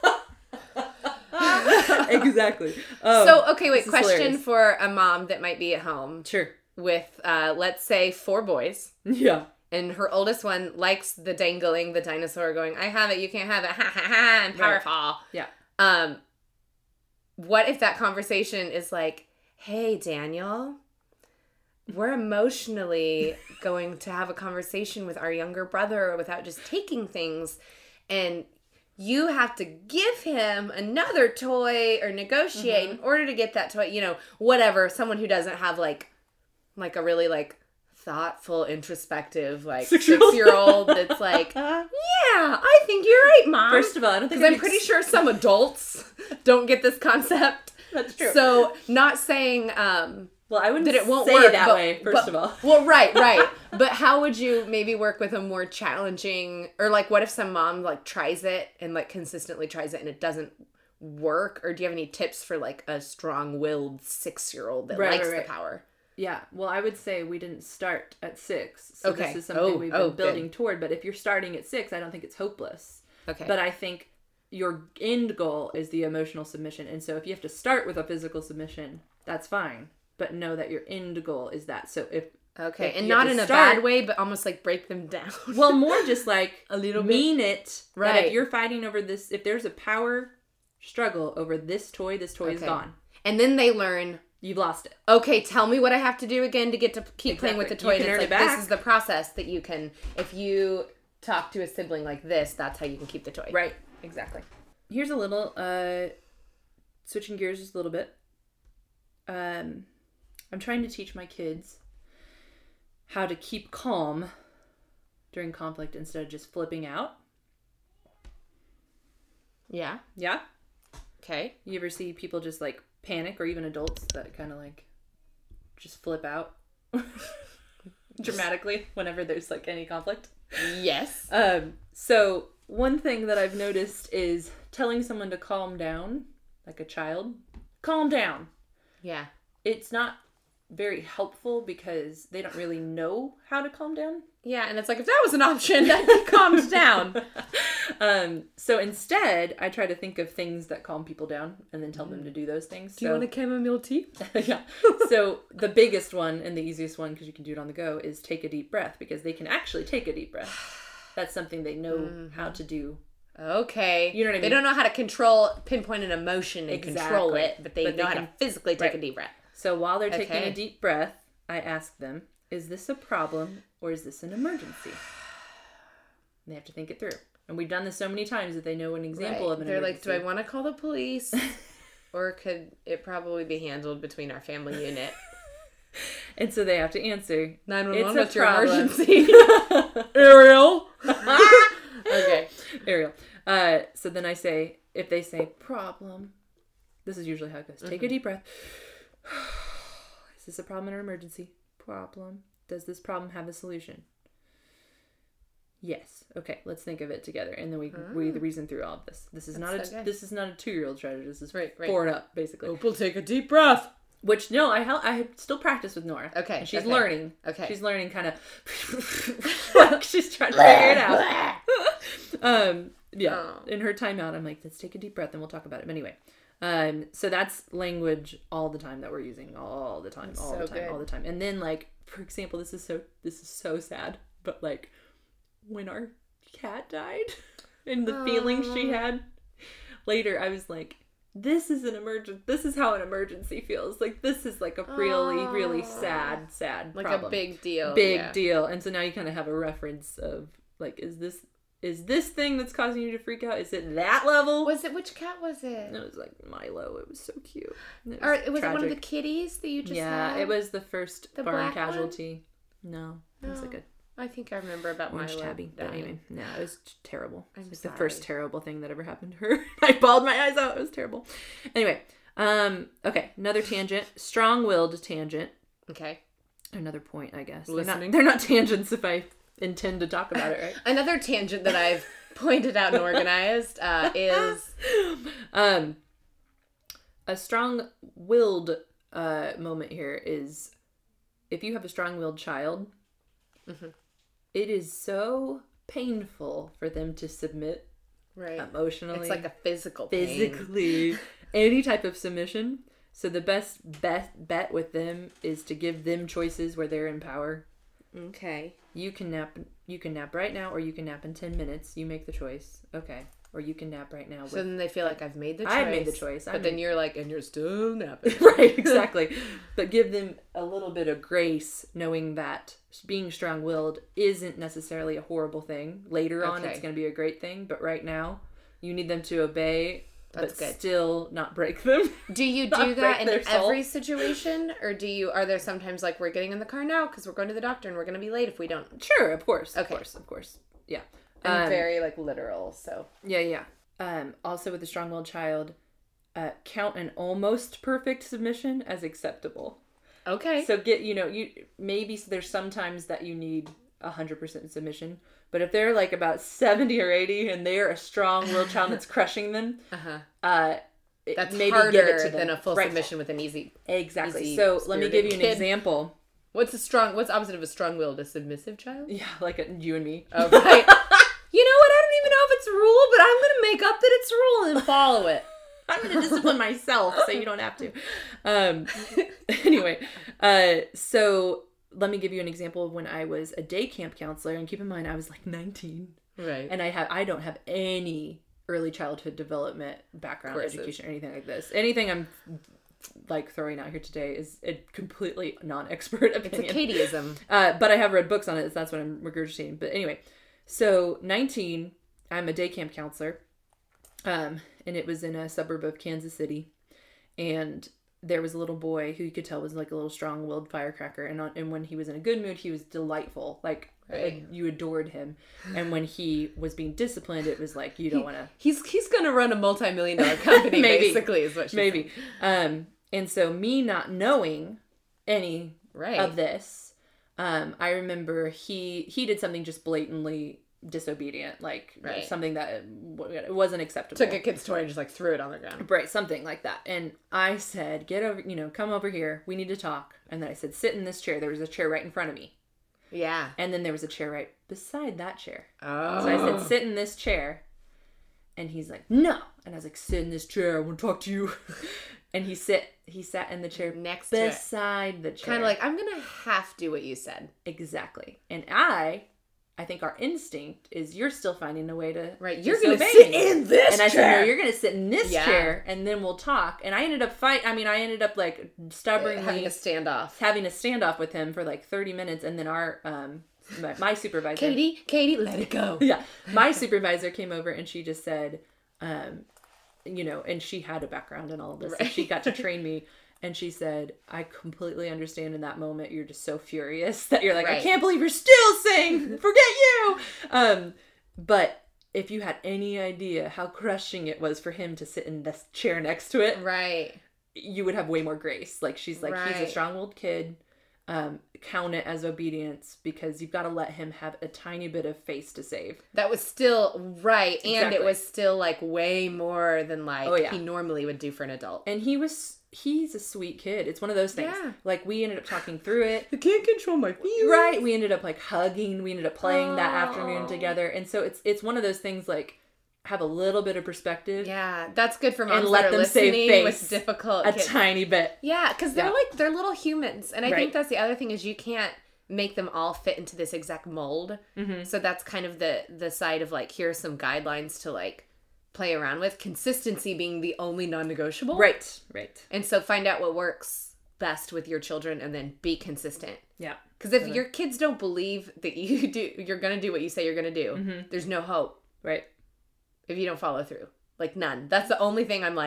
[SPEAKER 2] Exactly.
[SPEAKER 3] So, okay, wait. Question hilarious. For a mom that might be at home.
[SPEAKER 2] Sure.
[SPEAKER 3] With, let's say, 4 boys.
[SPEAKER 2] Yeah.
[SPEAKER 3] And her oldest one likes the dangling, the dinosaur going, I have it, you can't have it, ha ha ha, and powerful.
[SPEAKER 2] Right. Yeah.
[SPEAKER 3] What if that conversation is like, hey, Daniel, we're emotionally going to have a conversation with our younger brother without just taking things, and you have to give him another toy or negotiate in order to get that toy, you know, whatever. Someone who doesn't have like a really like thoughtful, introspective, like 6-year-old that's like, yeah, I think you're right, Mom.
[SPEAKER 2] First of all, I don't think...
[SPEAKER 3] Because I'm pretty sure some adults don't get this concept.
[SPEAKER 2] That's true.
[SPEAKER 3] So, not saying...
[SPEAKER 2] well, I wouldn't
[SPEAKER 3] that it won't
[SPEAKER 2] say
[SPEAKER 3] work,
[SPEAKER 2] it that way, first of all.
[SPEAKER 3] Well, right. But how would you maybe work with a more challenging... Or, like, what if some mom, like, tries it and, like, consistently tries it and it doesn't work? Or do you have any tips for, like, a strong-willed 6-year-old that likes the power?
[SPEAKER 2] Yeah, well, I would say we didn't start at 6. So
[SPEAKER 3] okay.
[SPEAKER 2] This is something we've been building
[SPEAKER 3] good.
[SPEAKER 2] toward. But if you're starting at 6, I don't think it's hopeless.
[SPEAKER 3] Okay.
[SPEAKER 2] But I think your end goal is the emotional submission. And so if you have to start with a physical submission, that's fine. But know that your end goal is that. So if...
[SPEAKER 3] Okay, and not in a bad way, but almost like break them down.
[SPEAKER 2] Well, more just like
[SPEAKER 3] a little
[SPEAKER 2] mean
[SPEAKER 3] bit.
[SPEAKER 2] It.
[SPEAKER 3] Right.
[SPEAKER 2] That if you're fighting over this, if there's a power struggle over this toy is gone.
[SPEAKER 3] And then they learn...
[SPEAKER 2] You've lost it.
[SPEAKER 3] Okay, tell me what I have to do again to get to keep playing with the toy.
[SPEAKER 2] You can
[SPEAKER 3] and
[SPEAKER 2] earn
[SPEAKER 3] it's
[SPEAKER 2] it
[SPEAKER 3] like,
[SPEAKER 2] back.
[SPEAKER 3] this is the process that you can, if you talk to a sibling like this, that's how you can keep the toy.
[SPEAKER 2] Right, exactly. Here's a little, switching gears just a little bit. I'm trying to teach my kids how to keep calm during conflict instead of just flipping out.
[SPEAKER 3] Yeah.
[SPEAKER 2] Yeah?
[SPEAKER 3] Okay.
[SPEAKER 2] You ever see people just like panic, or even adults that kind of like just flip out dramatically whenever there's like any conflict?
[SPEAKER 3] Yes.
[SPEAKER 2] So one thing that I've noticed is telling someone to calm down, like a child. Calm down.
[SPEAKER 3] Yeah. It's
[SPEAKER 2] not very helpful because they don't really know how to calm down.
[SPEAKER 3] Yeah, and it's like, if that was an option, that be calmed down.
[SPEAKER 2] So instead, I try to think of things that calm people down and then tell them to do those things.
[SPEAKER 3] Do you want a chamomile tea?
[SPEAKER 2] Yeah. So the biggest one and the easiest one, because you can do it on the go, is take a deep breath, because they can actually take a deep breath. That's something they know how to do.
[SPEAKER 3] Okay.
[SPEAKER 2] You know what I mean?
[SPEAKER 3] They don't know how to pinpoint an emotion and control it, but they know how to physically take a deep breath.
[SPEAKER 2] So while they're taking a deep breath, I ask them, is this a problem or is this an emergency? And they have to think it through. And we've done this so many times that they know an example of an emergency.
[SPEAKER 3] They're like, do I want to call the police? Or could it probably be handled between our family unit?
[SPEAKER 2] And so they have to answer,
[SPEAKER 3] 911,
[SPEAKER 2] it's
[SPEAKER 3] what's your emergency?
[SPEAKER 2] Ariel.
[SPEAKER 3] Okay.
[SPEAKER 2] Ariel. So then I say, if they say problem, this is usually how it goes. Take a deep breath. Is this a problem or emergency? Problem. Does this problem have a solution? Yes. Okay, let's think of it together, and then we reason through all of this. This is not a 2-year-old strategy. This is 4 and up, basically.
[SPEAKER 3] Hope will take a deep breath.
[SPEAKER 2] Which no, I still practice with Nora.
[SPEAKER 3] Okay,
[SPEAKER 2] and she's learning.
[SPEAKER 3] Okay,
[SPEAKER 2] she's learning kind of. She's trying to figure it out. Yeah. In her timeout, I'm like, let's take a deep breath, and we'll talk about it. But anyway. So that's language all the time that we're using all the time. And then, like, for example, this is so sad, but like when our cat died and the feelings she had later, I was like, this is how an emergency feels. Like, this is like a really, really sad like problem.
[SPEAKER 3] A big deal.
[SPEAKER 2] Deal. And so now you kind of have a reference of like, is this thing that's causing you to freak out? Is it that level?
[SPEAKER 3] Which cat was it?
[SPEAKER 2] It was like Milo. It was so cute.
[SPEAKER 3] Was it one of the kitties that you just had?
[SPEAKER 2] Yeah, it was the first
[SPEAKER 3] the
[SPEAKER 2] farm
[SPEAKER 3] black
[SPEAKER 2] casualty. One? No, it was like
[SPEAKER 3] I think I remember about
[SPEAKER 2] Orange
[SPEAKER 3] Milo
[SPEAKER 2] tabby. But
[SPEAKER 3] dying.
[SPEAKER 2] anyway, no, it was terrible.
[SPEAKER 3] I'm
[SPEAKER 2] It's
[SPEAKER 3] sorry.
[SPEAKER 2] the first terrible thing that ever happened to her. I bawled my eyes out. It was terrible. Anyway, okay, another tangent. Strong-willed tangent.
[SPEAKER 3] Okay.
[SPEAKER 2] Another point, I guess.
[SPEAKER 3] Listening.
[SPEAKER 2] They're not tangents if I intend to talk about it, right?
[SPEAKER 3] Another tangent that I've pointed out and organized is...
[SPEAKER 2] A strong-willed moment here is if you have a strong-willed child, it is so painful for them to submit
[SPEAKER 3] Right.
[SPEAKER 2] emotionally.
[SPEAKER 3] It's like a physical pain.
[SPEAKER 2] physically, any type of submission. So the best bet with them is to give them choices where they're in power.
[SPEAKER 3] Okay.
[SPEAKER 2] You can nap right now, or you can nap in 10 minutes. You make the choice. Okay. Or you can nap right now.
[SPEAKER 3] So then they feel like I've made the choice.
[SPEAKER 2] I made the choice.
[SPEAKER 3] But then you're like, and you're still napping.
[SPEAKER 2] Right, exactly. But give them a little bit of grace, knowing that being strong-willed isn't necessarily a horrible thing. Later on,
[SPEAKER 3] Okay.
[SPEAKER 2] it's going to be a great thing. But right now, you need them to obey,
[SPEAKER 3] That's
[SPEAKER 2] but
[SPEAKER 3] good.
[SPEAKER 2] still not break them.
[SPEAKER 3] Do you
[SPEAKER 2] Not
[SPEAKER 3] do that
[SPEAKER 2] break
[SPEAKER 3] in
[SPEAKER 2] their soul.
[SPEAKER 3] every situation? Or are there sometimes like, we're getting in the car now because we're going to the doctor and we're going to be late if we don't?
[SPEAKER 2] Sure, of course.
[SPEAKER 3] Okay.
[SPEAKER 2] Of course. Yeah.
[SPEAKER 3] I'm very like literal, so.
[SPEAKER 2] Yeah. Also, with a strong-willed child, count an almost perfect submission as acceptable.
[SPEAKER 3] Okay.
[SPEAKER 2] So maybe there's sometimes that you need 100% submission, but if they're like about 70 or 80 and they're a strong-willed child that's crushing them,
[SPEAKER 3] That's
[SPEAKER 2] maybe
[SPEAKER 3] harder
[SPEAKER 2] give it to them.
[SPEAKER 3] than a full
[SPEAKER 2] Right.
[SPEAKER 3] submission with an easy.
[SPEAKER 2] Exactly.
[SPEAKER 3] easy
[SPEAKER 2] So let me give you an
[SPEAKER 3] spirited kid.
[SPEAKER 2] example.
[SPEAKER 3] What's opposite of a strong-willed? A submissive child?
[SPEAKER 2] Yeah, like you and me.
[SPEAKER 3] Okay. You know what? I don't even know if it's a rule, but I'm going to make up that it's a rule and follow it.
[SPEAKER 2] I'm going to discipline myself so you don't have to. Anyway, so let me give you an example of when I was a day camp counselor. And keep in mind, I was like 19.
[SPEAKER 3] Right.
[SPEAKER 2] And I don't have any early childhood development background,
[SPEAKER 3] Courses.
[SPEAKER 2] education, or anything like this. Anything I'm like throwing out here today is a completely non-expert opinion.
[SPEAKER 3] It's a Katieism.
[SPEAKER 2] But I have read books on it, so that's what I'm regurgitating. But anyway, so 19, I'm a day camp counselor, and it was in a suburb of Kansas City, and there was a little boy who you could tell was like a little strong-willed firecracker, and when he was in a good mood, he was delightful, like
[SPEAKER 3] Right.
[SPEAKER 2] you adored him, and when he was being disciplined, it was like you don't want to.
[SPEAKER 3] He's gonna run a multi-million-dollar company,
[SPEAKER 2] Maybe.
[SPEAKER 3] basically, is what she's
[SPEAKER 2] Maybe.
[SPEAKER 3] saying.
[SPEAKER 2] And so me not knowing any
[SPEAKER 3] Right.
[SPEAKER 2] of this, I remember he did something just blatantly disobedient, like
[SPEAKER 3] Right.
[SPEAKER 2] something that it wasn't acceptable.
[SPEAKER 3] Took a kid's toy and just like threw it on the ground.
[SPEAKER 2] Right, something like that. And I said, get over, come over here. We need to talk. And then I said, sit in this chair. There was a chair right in front of me.
[SPEAKER 3] Yeah.
[SPEAKER 2] And then there was a chair right beside that chair.
[SPEAKER 3] Oh.
[SPEAKER 2] So I said, sit in this chair. And he's like, no. And I was like, sit in this chair. I want to talk to you. And he sat in the chair
[SPEAKER 3] Next to it.
[SPEAKER 2] beside the chair.
[SPEAKER 3] Kind of like, I'm gonna have to do what you said.
[SPEAKER 2] Exactly. And I think our instinct is you're still finding a way to
[SPEAKER 3] Right. You're gonna
[SPEAKER 2] disobey
[SPEAKER 3] sit
[SPEAKER 2] me.
[SPEAKER 3] in this
[SPEAKER 2] And I
[SPEAKER 3] chair.
[SPEAKER 2] said, no, you're going to sit in this
[SPEAKER 3] Yeah.
[SPEAKER 2] chair and then we'll talk. And I ended up like stubbornly
[SPEAKER 3] Having a standoff.
[SPEAKER 2] having a standoff with him for like 30 minutes. And then our, my supervisor.
[SPEAKER 3] Katie, let it go.
[SPEAKER 2] Yeah. My supervisor came over and she just said, and she had a background in all of this.
[SPEAKER 3] Right.
[SPEAKER 2] So she got to train me. And she said, I completely understand in that moment you're just so furious that you're like, I
[SPEAKER 3] Right.
[SPEAKER 2] can't believe you're still saying, forget you. But if you had any idea how crushing it was for him to sit in this chair next to it,
[SPEAKER 3] Right.
[SPEAKER 2] you would have way more grace. Like, she's like, he's a
[SPEAKER 3] Right.
[SPEAKER 2] strong-willed kid. Count it as obedience because you've got to let him have a tiny bit of face to save.
[SPEAKER 3] That was still right. And
[SPEAKER 2] Exactly.
[SPEAKER 3] it was still like way more than like
[SPEAKER 2] Oh, yeah.
[SPEAKER 3] he normally would do for an adult.
[SPEAKER 2] And he's a sweet kid. It's one of those things.
[SPEAKER 3] Yeah.
[SPEAKER 2] Like, we ended up talking through it.
[SPEAKER 3] I can't control my feelings.
[SPEAKER 2] Right. We ended up like hugging. We ended up playing that afternoon
[SPEAKER 3] Oh.
[SPEAKER 2] together. And so it's one of those things like have a little bit of perspective.
[SPEAKER 3] Yeah, that's good for moms
[SPEAKER 2] And let
[SPEAKER 3] that are
[SPEAKER 2] them save
[SPEAKER 3] listening
[SPEAKER 2] face
[SPEAKER 3] with difficult
[SPEAKER 2] A
[SPEAKER 3] kids.
[SPEAKER 2] tiny bit.
[SPEAKER 3] Yeah, because they're
[SPEAKER 2] Yeah.
[SPEAKER 3] they're little humans. And I
[SPEAKER 2] Right.
[SPEAKER 3] think that's the other thing is you can't make them all fit into this exact mold.
[SPEAKER 2] Mm-hmm.
[SPEAKER 3] So that's kind of the side of like, here are some guidelines to like play around with. Consistency being the only non-negotiable.
[SPEAKER 2] Right.
[SPEAKER 3] And so find out what works best with your children and then be consistent.
[SPEAKER 2] Yeah.
[SPEAKER 3] Because if your kids don't believe that you're going to do what you say you're going to do, there's no hope
[SPEAKER 2] Right.
[SPEAKER 3] if you don't follow through. Like none. That's the only thing I'm like,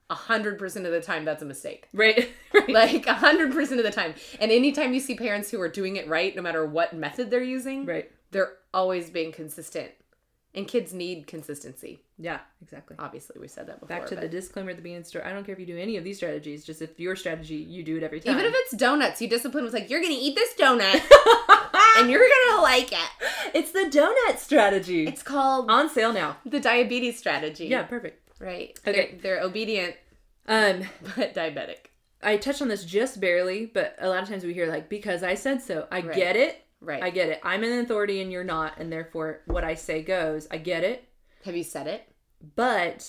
[SPEAKER 3] 100% of the time, that's a mistake.
[SPEAKER 2] Right.
[SPEAKER 3] Like, 100% of the time. And anytime you see parents who are doing it right, no matter what method they're using,
[SPEAKER 2] Right.
[SPEAKER 3] they're always being consistent. And kids need consistency.
[SPEAKER 2] Yeah, exactly.
[SPEAKER 3] Obviously, we said that before.
[SPEAKER 2] Back to the disclaimer at the beginning of the story. I don't care if you do any of these strategies. Just if your strategy, you do it every time.
[SPEAKER 3] Even if it's donuts, you discipline was like, you're going to eat this donut. And you're going to like it.
[SPEAKER 2] It's the donut strategy.
[SPEAKER 3] It's called
[SPEAKER 2] on sale now.
[SPEAKER 3] The diabetes strategy.
[SPEAKER 2] Yeah, perfect.
[SPEAKER 3] Right.
[SPEAKER 2] Okay.
[SPEAKER 3] They're obedient,
[SPEAKER 2] but
[SPEAKER 3] diabetic.
[SPEAKER 2] I touched on this just barely, but a lot of times we hear like, because I said so. I
[SPEAKER 3] Right.
[SPEAKER 2] get it.
[SPEAKER 3] Right.
[SPEAKER 2] I get it. I'm an authority and you're not, and therefore what I say goes. I get it.
[SPEAKER 3] Have you said it?
[SPEAKER 2] But,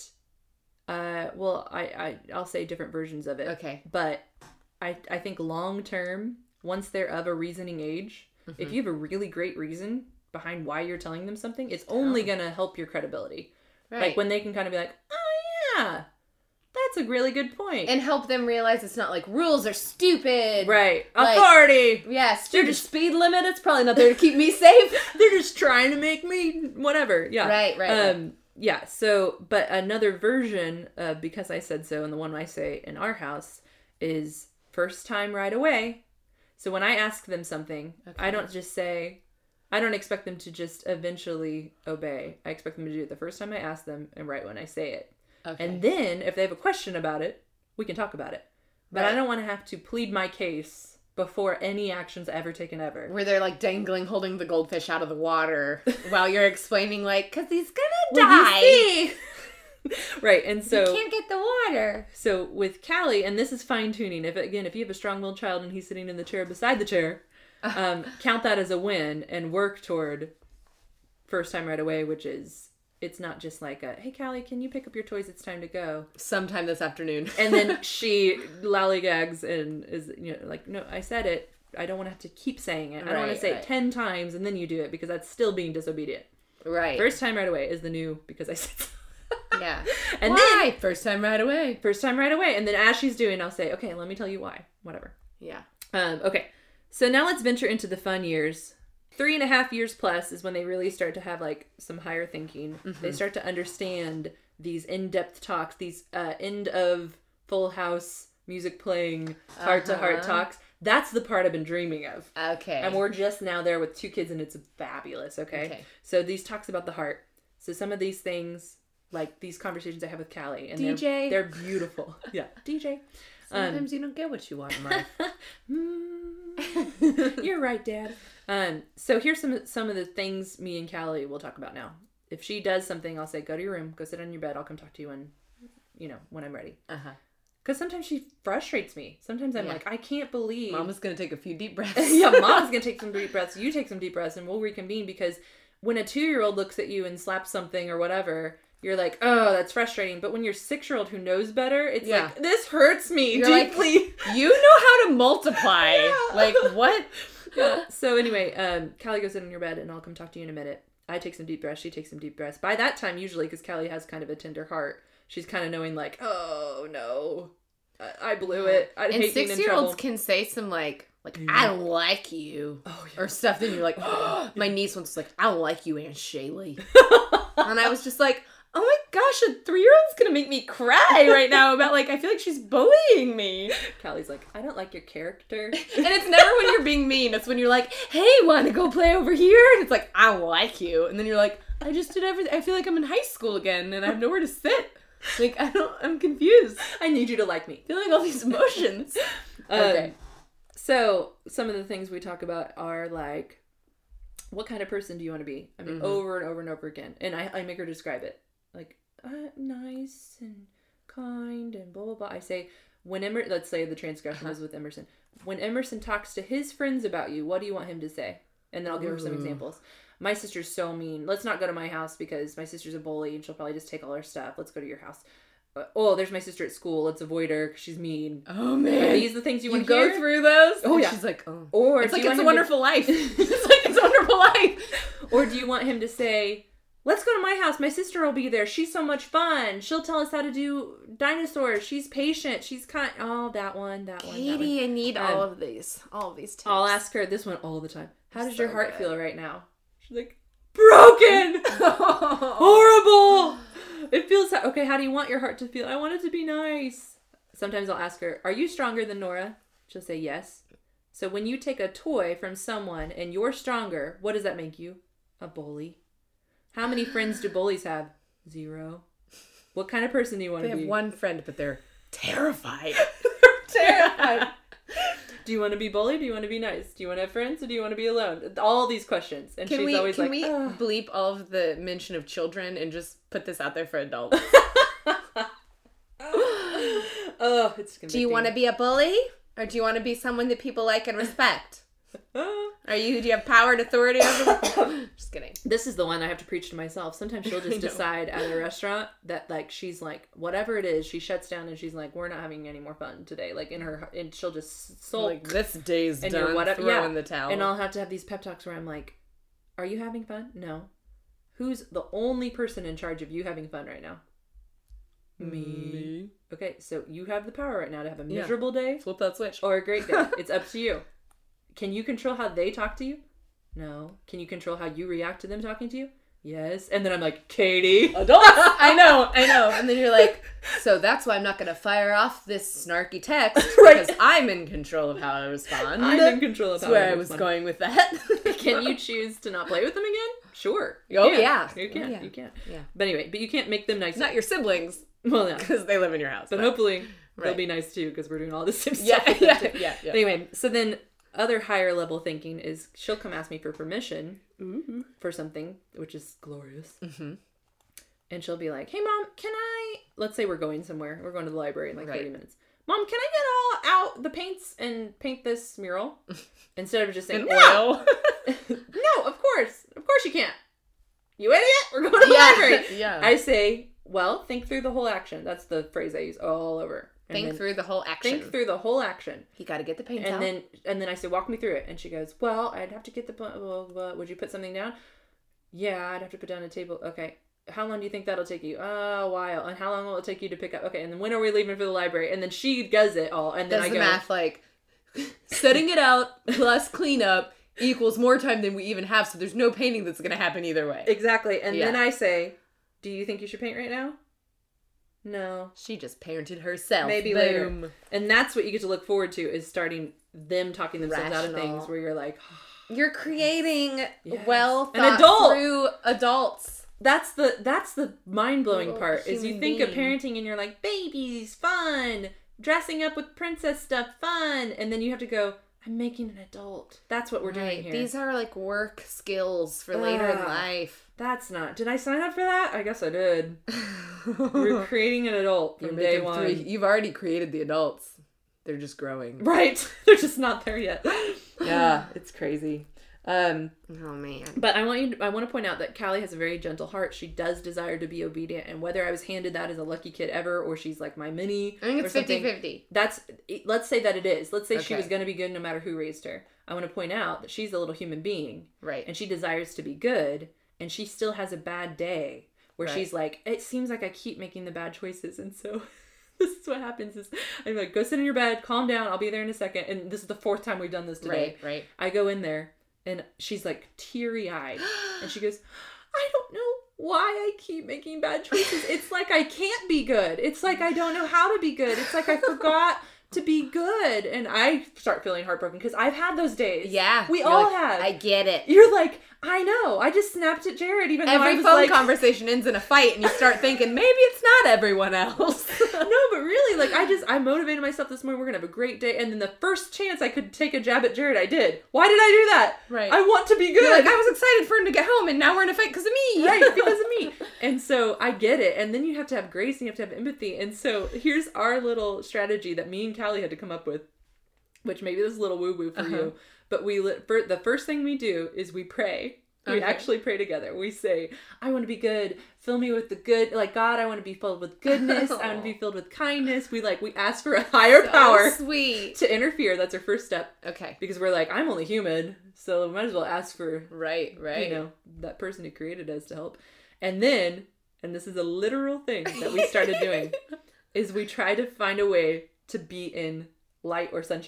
[SPEAKER 2] I'll say different versions of it.
[SPEAKER 3] Okay.
[SPEAKER 2] But I think long term, once they're of a reasoning age, if you have a really great reason behind why you're telling them something, it's only going to help your credibility.
[SPEAKER 3] Right.
[SPEAKER 2] Like when they can kind of be like, oh yeah, that's a really good point.
[SPEAKER 3] And help them realize it's not like rules are stupid.
[SPEAKER 2] Right.
[SPEAKER 3] Like,
[SPEAKER 2] authority.
[SPEAKER 3] Yeah, stupid speed limit. It's probably not there to keep me safe.
[SPEAKER 2] They're just trying to make me whatever. Yeah.
[SPEAKER 3] Right.
[SPEAKER 2] Yeah. So, but another version of because I said so, and the one I say in our house is first time right away. So when I ask them something, I don't just say, I don't expect them to just eventually obey. I expect them to do it the first time I ask them and right when I say it. Okay. And then if they have a question about it, we can talk about it. But I don't want to have to plead my case before any action's ever taken ever.
[SPEAKER 3] Where they're like dangling, holding the goldfish out of the water while you're explaining like, because he's gonna die.
[SPEAKER 2] Right, and so...
[SPEAKER 3] You can't get the water.
[SPEAKER 2] So with Callie, and this is fine-tuning. If you have a strong-willed child and he's sitting in the chair beside the chair, count that as a win and work toward first time right away, which is... It's not just like a, hey, Callie, can you pick up your toys? It's time to go.
[SPEAKER 3] Sometime this afternoon.
[SPEAKER 2] And then she lollygags and is, like, no, I said it. I don't want to have to keep saying it. I don't want to say it 10 times and then you do it because that's still being disobedient.
[SPEAKER 3] Right.
[SPEAKER 2] First time right away is the new because I said so.
[SPEAKER 3] Yeah.
[SPEAKER 2] And
[SPEAKER 3] why? Then first time right away.
[SPEAKER 2] First time right away. And then as she's doing, I'll say, okay, let me tell you why. Whatever.
[SPEAKER 3] Yeah.
[SPEAKER 2] Okay. So now let's venture into the fun years. 3.5 years plus is when they really start to have like some higher thinking. Mm-hmm. They start to understand these in-depth talks, these end of Full House music playing, heart-to-heart talks. That's the part I've been dreaming of.
[SPEAKER 3] Okay.
[SPEAKER 2] And we're just now there with 2 kids and it's fabulous, okay? So these talks about the heart. So some of these things, like these conversations I have with Callie. And
[SPEAKER 3] DJ.
[SPEAKER 2] They're beautiful. Yeah. DJ.
[SPEAKER 3] Sometimes you don't get what you want in life.
[SPEAKER 2] You're right, Dad. So here's some of the things me and Callie will talk about now. If she does something, I'll say, go to your room, go sit on your bed. I'll come talk to you when I'm ready. Because sometimes she frustrates me. Sometimes I'm like, I can't believe.
[SPEAKER 3] Mama's going to take a few deep breaths.
[SPEAKER 2] Yeah, Mama's going to take some deep breaths. You take some deep breaths and we'll reconvene because when a 2-year-old looks at you and slaps something or whatever, you're like, oh, that's frustrating. But when you're 6-year-old who knows better, it's like, this hurts me
[SPEAKER 3] you're
[SPEAKER 2] deeply.
[SPEAKER 3] Like, you know how to multiply. Yeah. Like, what?
[SPEAKER 2] Yeah. So anyway, Callie goes sit on your bed and I'll come talk to you in a minute. I take some deep breaths. She takes some deep breaths. By that time, usually, because Callie has kind of a tender heart, she's kind of knowing like, oh, no, I blew it. I hate being in trouble.
[SPEAKER 3] 6-year-olds can say some like I don't like you. Or stuff. Then you're like, oh, my niece once was like, I don't like you, Aunt Shaylee. And I was just like, oh my gosh, a 3-year-old's gonna make me cry right now about like, I feel like she's bullying me.
[SPEAKER 2] Callie's like, I don't like your character.
[SPEAKER 3] And it's never when you're being mean. It's when you're like, hey, wanna go play over here? And it's like, I don't like you. And then you're like, I just did everything. I feel like I'm in high school again and I have nowhere to sit. Like, I'm confused.
[SPEAKER 2] I need you to like me.
[SPEAKER 3] Feeling all these emotions. Okay.
[SPEAKER 2] So some of the things we talk about are like, what kind of person do you want to be? I mean, over and over and over again. And I make her describe it. Like, nice and kind and blah, blah, blah. I say, let's say the transgression is with Emerson. When Emerson talks to his friends about you, what do you want him to say? And then I'll give her some examples. My sister's so mean. Let's not go to my house because my sister's a bully and she'll probably just take all our stuff. Let's go to your house. Oh, there's my sister at school. Let's avoid her because she's mean.
[SPEAKER 3] Oh, man.
[SPEAKER 2] Are these the things you want to
[SPEAKER 3] go through those?
[SPEAKER 2] Oh, yeah.
[SPEAKER 3] She's like, oh.
[SPEAKER 2] Or
[SPEAKER 3] it's like It's a Wonderful Life. It's like It's a Wonderful Life.
[SPEAKER 2] Or do you want him to say, let's go to my house. My sister will be there. She's so much fun. She'll tell us how to do dinosaurs. She's patient. She's kind. Oh, that one.
[SPEAKER 3] Katie, I need all of these tips.
[SPEAKER 2] I'll ask her this one all the time. How does your heart feel right now? She's like, broken. Horrible. It feels, okay, how do you want your heart to feel? I want it to be nice. Sometimes I'll ask her, are you stronger than Nora? She'll say yes. So when you take a toy from someone and you're stronger, what does that make you? A bully. How many friends do bullies have? 0. What kind of person do you want to be?
[SPEAKER 3] They have one friend, but they're terrified.
[SPEAKER 2] Terrified. Do you want to be bullied? Do you want to be nice? Do you want to have friends or do you want to be alone? All these questions. And she's always
[SPEAKER 3] can
[SPEAKER 2] like,
[SPEAKER 3] we
[SPEAKER 2] "Ugh."
[SPEAKER 3] bleep all of the mention of children and just put this out there for adults?
[SPEAKER 2] Oh, it's convicting.
[SPEAKER 3] Do you want to be a bully? Or do you want to be someone that people like and respect? Do you have power and authority over them? Just kidding.
[SPEAKER 2] This is the one I have to preach to myself. Sometimes she'll just decide at a restaurant that, like, she's like, whatever it is, she shuts down and she's like, we're not having any more fun today. Like, and she'll just sulk.
[SPEAKER 3] Like, this day's
[SPEAKER 2] and
[SPEAKER 3] done, throw in the towel.
[SPEAKER 2] And I'll have to have these pep talks where I'm like, are you having fun? No. Who's the only person in charge of you having fun right now? Me. Okay, so you have the power right now to have a miserable day.
[SPEAKER 3] Flip that switch.
[SPEAKER 2] Or a great day. It's up to you. Can you control how they talk to you? No. Can you control how you react to them talking to you? Yes. And then I'm like, Katie.
[SPEAKER 3] Adults. I know. And then you're like, so that's why I'm not going to fire off this snarky text.
[SPEAKER 2] Right.
[SPEAKER 3] Because I'm in control of how I respond.
[SPEAKER 2] I'm in control of how I respond.
[SPEAKER 3] That's where I was going with that.
[SPEAKER 2] Can you choose to not play with them again? Sure.
[SPEAKER 3] Oh, yeah.
[SPEAKER 2] You can.
[SPEAKER 3] Oh, yeah.
[SPEAKER 2] You can.
[SPEAKER 3] Yeah.
[SPEAKER 2] But anyway, you can't make them nice.
[SPEAKER 3] Not your siblings.
[SPEAKER 2] Well, no.
[SPEAKER 3] Because they live in your house.
[SPEAKER 2] But hopefully they'll
[SPEAKER 3] Right.
[SPEAKER 2] be nice too because we're doing all the same
[SPEAKER 3] Yeah,
[SPEAKER 2] stuff. With them too.
[SPEAKER 3] yeah.
[SPEAKER 2] But anyway, so then other higher level thinking is she'll come ask me for permission for something, which is glorious. Mm-hmm. And she'll be like, hey, Mom, can I... Let's say we're going somewhere. We're going to the library in like 30 minutes. Mom, can I get all out the paints and paint this mural? Instead of just saying, no! No, of course. Of course you can't. You idiot! We're going to the library.
[SPEAKER 3] Yeah.
[SPEAKER 2] I say, well, think through the whole action. That's the phrase I use all over.
[SPEAKER 3] Think through the whole action.
[SPEAKER 2] Think through the whole action.
[SPEAKER 3] You got to get the paint
[SPEAKER 2] and
[SPEAKER 3] out.
[SPEAKER 2] then I say, walk me through it. And she goes, well, I'd have to get the... would you put something down? Yeah, I'd have to put down a table. Okay. How long do you think that'll take you? A while. And how long will it take you to pick up? Okay. And then when are we leaving for the library? And then she does it all. And then
[SPEAKER 3] does
[SPEAKER 2] I go...
[SPEAKER 3] the math like, setting it out plus cleanup equals more time than we even have. So there's no painting that's going to happen either way.
[SPEAKER 2] Exactly. And then I say, do you think you should paint right now? No.
[SPEAKER 3] She just parented herself.
[SPEAKER 2] Maybe
[SPEAKER 3] Boom.
[SPEAKER 2] later. And that's what you get to look forward to is starting them talking themselves out of
[SPEAKER 3] Rational.
[SPEAKER 2] things where you're like...
[SPEAKER 3] You're creating
[SPEAKER 2] Yes.
[SPEAKER 3] well thought
[SPEAKER 2] An adult.
[SPEAKER 3] through adults.
[SPEAKER 2] That's the mind-blowing
[SPEAKER 3] Little
[SPEAKER 2] part is you
[SPEAKER 3] human
[SPEAKER 2] think of
[SPEAKER 3] being.
[SPEAKER 2] parenting and you're like, babies, fun, dressing up with princess stuff, fun. And then you have to go, I'm making an adult. That's what we're doing here.
[SPEAKER 3] These are like work skills for later in life.
[SPEAKER 2] That's not. Did I sign up for that? I guess I did. We're creating an adult from day one.
[SPEAKER 3] You've already created the adults. They're just growing.
[SPEAKER 2] Right. They're just not there yet. Yeah, it's crazy.
[SPEAKER 3] Oh man.
[SPEAKER 2] But I want to point out that Callie has a very gentle heart. She does desire to be obedient, and whether I was handed that as a lucky kid ever or she's like my mini,
[SPEAKER 3] I think it's
[SPEAKER 2] or something,
[SPEAKER 3] 50-50.
[SPEAKER 2] Let's say that it is. Let's say she
[SPEAKER 3] Okay.
[SPEAKER 2] was going to be good no matter who raised her. I want to point out that she's a little human being.
[SPEAKER 3] Right.
[SPEAKER 2] And she desires to be good, and she still has a bad day where
[SPEAKER 3] Right.
[SPEAKER 2] she's like, it seems like I keep making the bad choices, and so this is what happens is I'm like, go sit in your bed, calm down, I'll be there in a second. And this is the 4th time we've done this today.
[SPEAKER 3] Right.
[SPEAKER 2] I go in there and she's like teary-eyed and she goes, I don't know why I keep making bad choices. It's like I can't be good. It's like I don't know how to be good. It's like I forgot to be good. And I start feeling heartbroken because I've had those days.
[SPEAKER 3] Yeah.
[SPEAKER 2] We
[SPEAKER 3] You're
[SPEAKER 2] all
[SPEAKER 3] like,
[SPEAKER 2] have.
[SPEAKER 3] I get it.
[SPEAKER 2] You're like, I know. I just snapped at Jared even though I
[SPEAKER 3] Every
[SPEAKER 2] was
[SPEAKER 3] phone
[SPEAKER 2] like...
[SPEAKER 3] conversation ends in a fight and you start thinking, maybe it's not everyone else.
[SPEAKER 2] No, but really, like, I motivated myself this morning. We're going to have a great day. And then the first chance I could take a jab at Jared, I did. Why did I do that?
[SPEAKER 3] Right.
[SPEAKER 2] I want to be good.
[SPEAKER 3] You're like, I was excited for him to get home and now we're in a fight because of me.
[SPEAKER 2] Right, because of me. And so I get it. And then you have to have grace and you have to have empathy. And so here's our little strategy that me and Callie had to come up with, which maybe this is a little woo-woo for you. But the first thing we do is we pray. We actually pray together. We say, I want to be good. Fill me with the good. Like, God, I want to be filled with goodness. I want to be filled with kindness. We ask for a higher power
[SPEAKER 3] Sweet.
[SPEAKER 2] to interfere. That's our first step.
[SPEAKER 3] Okay.
[SPEAKER 2] Because we're like, I'm only human. So we might as well ask for,
[SPEAKER 3] Right.
[SPEAKER 2] you know, that person who created us to help. And then, and this is a literal thing that we started doing, is we try to find a way to be in light or sunshine.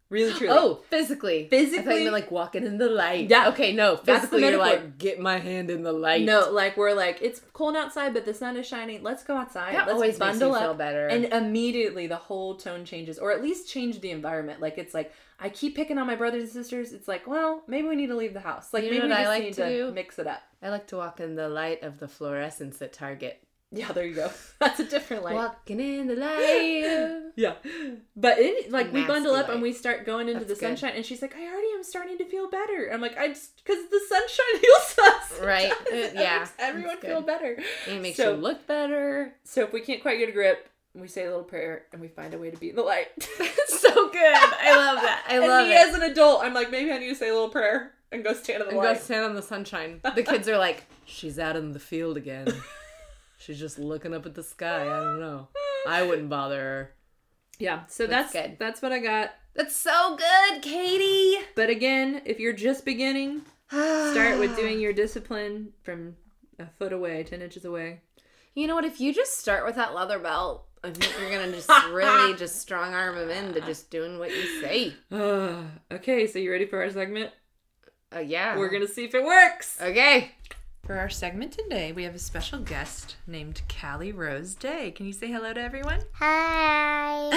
[SPEAKER 2] Really, truly.
[SPEAKER 3] Oh, physically.
[SPEAKER 2] Physically.
[SPEAKER 3] I thought you meant like walking in the light.
[SPEAKER 2] Yeah.
[SPEAKER 3] Okay, no.
[SPEAKER 2] That's the
[SPEAKER 3] Physically, you're
[SPEAKER 2] metaphor.
[SPEAKER 3] like, get my hand in the light.
[SPEAKER 2] No, like we're like, it's cold outside, but the sun is shining. Let's go outside.
[SPEAKER 3] That
[SPEAKER 2] Let's
[SPEAKER 3] always
[SPEAKER 2] bundle
[SPEAKER 3] makes you
[SPEAKER 2] up.
[SPEAKER 3] feel better.
[SPEAKER 2] And immediately the whole tone changes, or at least change the environment. Like it's like, I keep picking on my brothers and sisters. It's like, well, maybe we need to leave the house. Like
[SPEAKER 3] You know
[SPEAKER 2] maybe we
[SPEAKER 3] what I
[SPEAKER 2] just
[SPEAKER 3] like
[SPEAKER 2] need
[SPEAKER 3] to
[SPEAKER 2] to
[SPEAKER 3] do?
[SPEAKER 2] mix it up.
[SPEAKER 3] I like to walk in the light of the fluorescence at Target.
[SPEAKER 2] Yeah, there you go. That's a different light.
[SPEAKER 3] Walking in the light.
[SPEAKER 2] Yeah. But we
[SPEAKER 3] Nasty
[SPEAKER 2] bundle up
[SPEAKER 3] light.
[SPEAKER 2] and we start going into
[SPEAKER 3] That's
[SPEAKER 2] the
[SPEAKER 3] good.
[SPEAKER 2] sunshine. And she's like, I already am starting to feel better. I'm like, because the sunshine heals us.
[SPEAKER 3] Right.
[SPEAKER 2] It
[SPEAKER 3] Yeah,
[SPEAKER 2] makes everyone
[SPEAKER 3] that's
[SPEAKER 2] feel
[SPEAKER 3] good.
[SPEAKER 2] better.
[SPEAKER 3] It makes
[SPEAKER 2] So-
[SPEAKER 3] you look better.
[SPEAKER 2] So if we can't quite get a grip, we say a little prayer and we find a way to be in the light.
[SPEAKER 3] So good. I love that. I love
[SPEAKER 2] me
[SPEAKER 3] it.
[SPEAKER 2] as an adult, I'm like, maybe I need to say a little prayer and go stand in the
[SPEAKER 3] And go
[SPEAKER 2] light.
[SPEAKER 3] stand on the sunshine. The kids are like, she's out in the field again. She's just looking up at the sky. I don't know. I wouldn't bother her.
[SPEAKER 2] Yeah, so
[SPEAKER 3] That's
[SPEAKER 2] that's
[SPEAKER 3] good.
[SPEAKER 2] that's what I got.
[SPEAKER 3] That's so good, Katie.
[SPEAKER 2] But again, if you're just beginning, start with doing your discipline from a foot away, 10 inches away.
[SPEAKER 3] You know what? If you just start with that leather belt, I think you're going to just really just strong arm them into just doing what you say.
[SPEAKER 2] Okay, so you ready for our segment?
[SPEAKER 3] Yeah.
[SPEAKER 2] We're going to see if it works.
[SPEAKER 3] Okay.
[SPEAKER 2] For our segment today, we have a special guest named Callie Rose Day. Can you say hello to everyone?
[SPEAKER 1] Hi.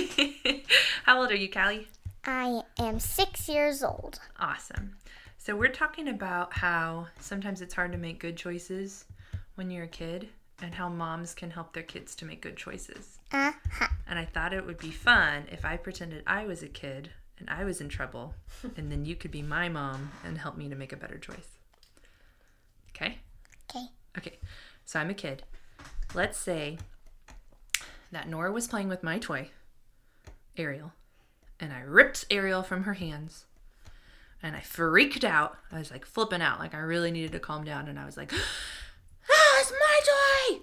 [SPEAKER 2] How old are you, Callie?
[SPEAKER 1] I am 6 years old.
[SPEAKER 2] Awesome. So we're talking about how sometimes it's hard to make good choices when you're a kid and how moms can help their kids to make good choices.
[SPEAKER 1] Uh-huh.
[SPEAKER 2] And I thought it would be fun if I pretended I was a kid and I was in trouble and then you could be my mom and help me to make a better choice. Okay?
[SPEAKER 1] Okay.
[SPEAKER 2] Okay. So I'm a kid. Let's say that Nora was playing with my toy, Ariel, and I ripped Ariel from her hands. And I freaked out. I was like flipping out. Like I really needed to calm down. And I was like, ah, it's my toy!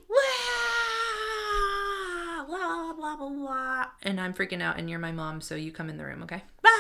[SPEAKER 2] Wah! Blah, blah, blah, blah. And I'm freaking out and you're my mom, so you come in the room, okay?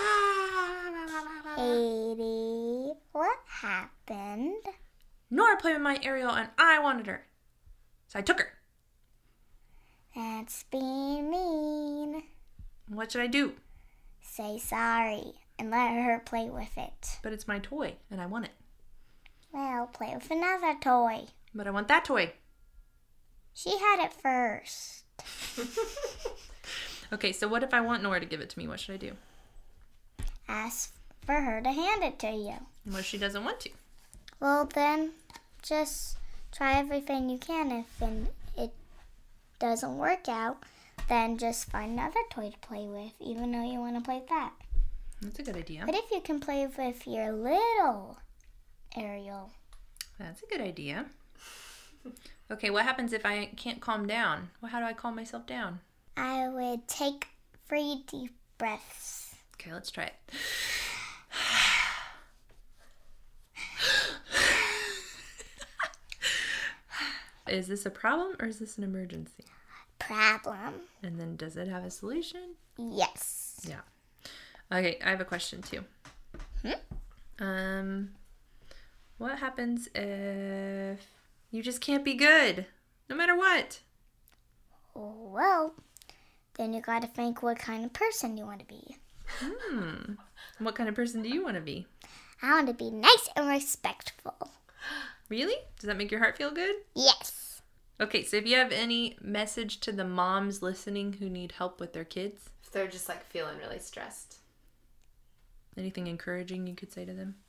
[SPEAKER 1] Katie, what happened?
[SPEAKER 2] Nora played with my Ariel and I wanted her. So I took her.
[SPEAKER 1] That's being mean.
[SPEAKER 2] What should I do?
[SPEAKER 1] Say sorry and let her play with it.
[SPEAKER 2] But it's my toy and I want it.
[SPEAKER 1] Well, play with another toy.
[SPEAKER 2] But I want that toy.
[SPEAKER 1] She had it first.
[SPEAKER 2] Okay, so what if I want Nora to give it to me? What should I do?
[SPEAKER 1] Ask for her to hand it to you.
[SPEAKER 2] What if she doesn't want to?
[SPEAKER 1] Well, then, just try everything you can. If it doesn't work out, then just find another toy to play with, even though you want to play with that.
[SPEAKER 2] That's a good idea.
[SPEAKER 1] But if you can play with your little Ariel,
[SPEAKER 2] That's a good idea. Okay, what happens if I can't calm down? Well, how do I calm myself down?
[SPEAKER 1] I would take 3 deep breaths.
[SPEAKER 2] Okay, let's try it. Is this a problem or is this an emergency?
[SPEAKER 1] Problem.
[SPEAKER 2] And then does it have a solution?
[SPEAKER 1] Yes.
[SPEAKER 2] Yeah. Okay, I have a question too. What happens if you just can't be good, no matter what?
[SPEAKER 1] Well, then you gotta think what kind of person you want to be.
[SPEAKER 2] What kind of person do you want to be?
[SPEAKER 1] I want to be nice and respectful.
[SPEAKER 2] Really? Does that make your heart feel good?
[SPEAKER 1] Yes.
[SPEAKER 2] Okay, so if you have any message to the moms listening who need help with their kids,
[SPEAKER 3] If they're just like feeling really stressed.
[SPEAKER 2] anything encouraging you could say to them?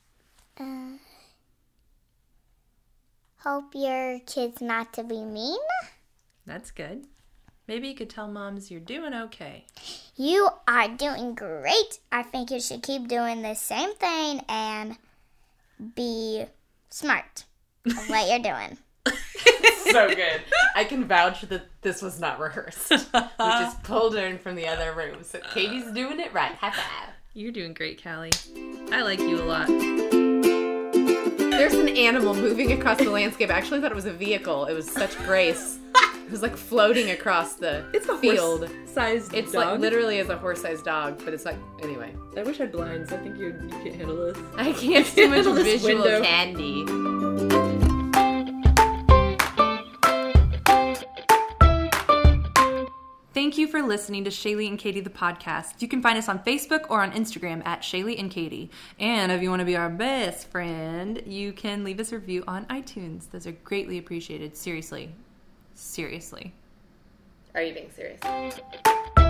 [SPEAKER 1] Hope your kids not to be mean.
[SPEAKER 2] That's good. Maybe you could tell moms you're doing okay.
[SPEAKER 1] You are doing great. I think you should keep doing the same thing and be smart of what you're doing.
[SPEAKER 3] So good. I can vouch that this was not rehearsed. We just pulled her in from the other room. So Katie's doing it right. High five.
[SPEAKER 2] You're doing great, Callie. I like you a lot.
[SPEAKER 3] There's an animal moving across the landscape. I actually thought it was a vehicle. It was such grace. It was like floating across the
[SPEAKER 2] It's a
[SPEAKER 3] field.
[SPEAKER 2] horse-sized
[SPEAKER 3] It's
[SPEAKER 2] dog.
[SPEAKER 3] like literally as a horse-sized dog, but it's like, anyway.
[SPEAKER 2] I wish I had blinds. I think you can't handle this.
[SPEAKER 3] I can't see much
[SPEAKER 2] This
[SPEAKER 3] visual
[SPEAKER 2] window.
[SPEAKER 3] candy.
[SPEAKER 2] Thank you for
[SPEAKER 4] for listening to Shaylee and Katie, the podcast. You can find us on Facebook or on Instagram at Shaylee and Katie. And if you want to be our best friend, you can leave us a review on iTunes. Those are greatly appreciated. Seriously. Seriously.
[SPEAKER 3] Are you being serious?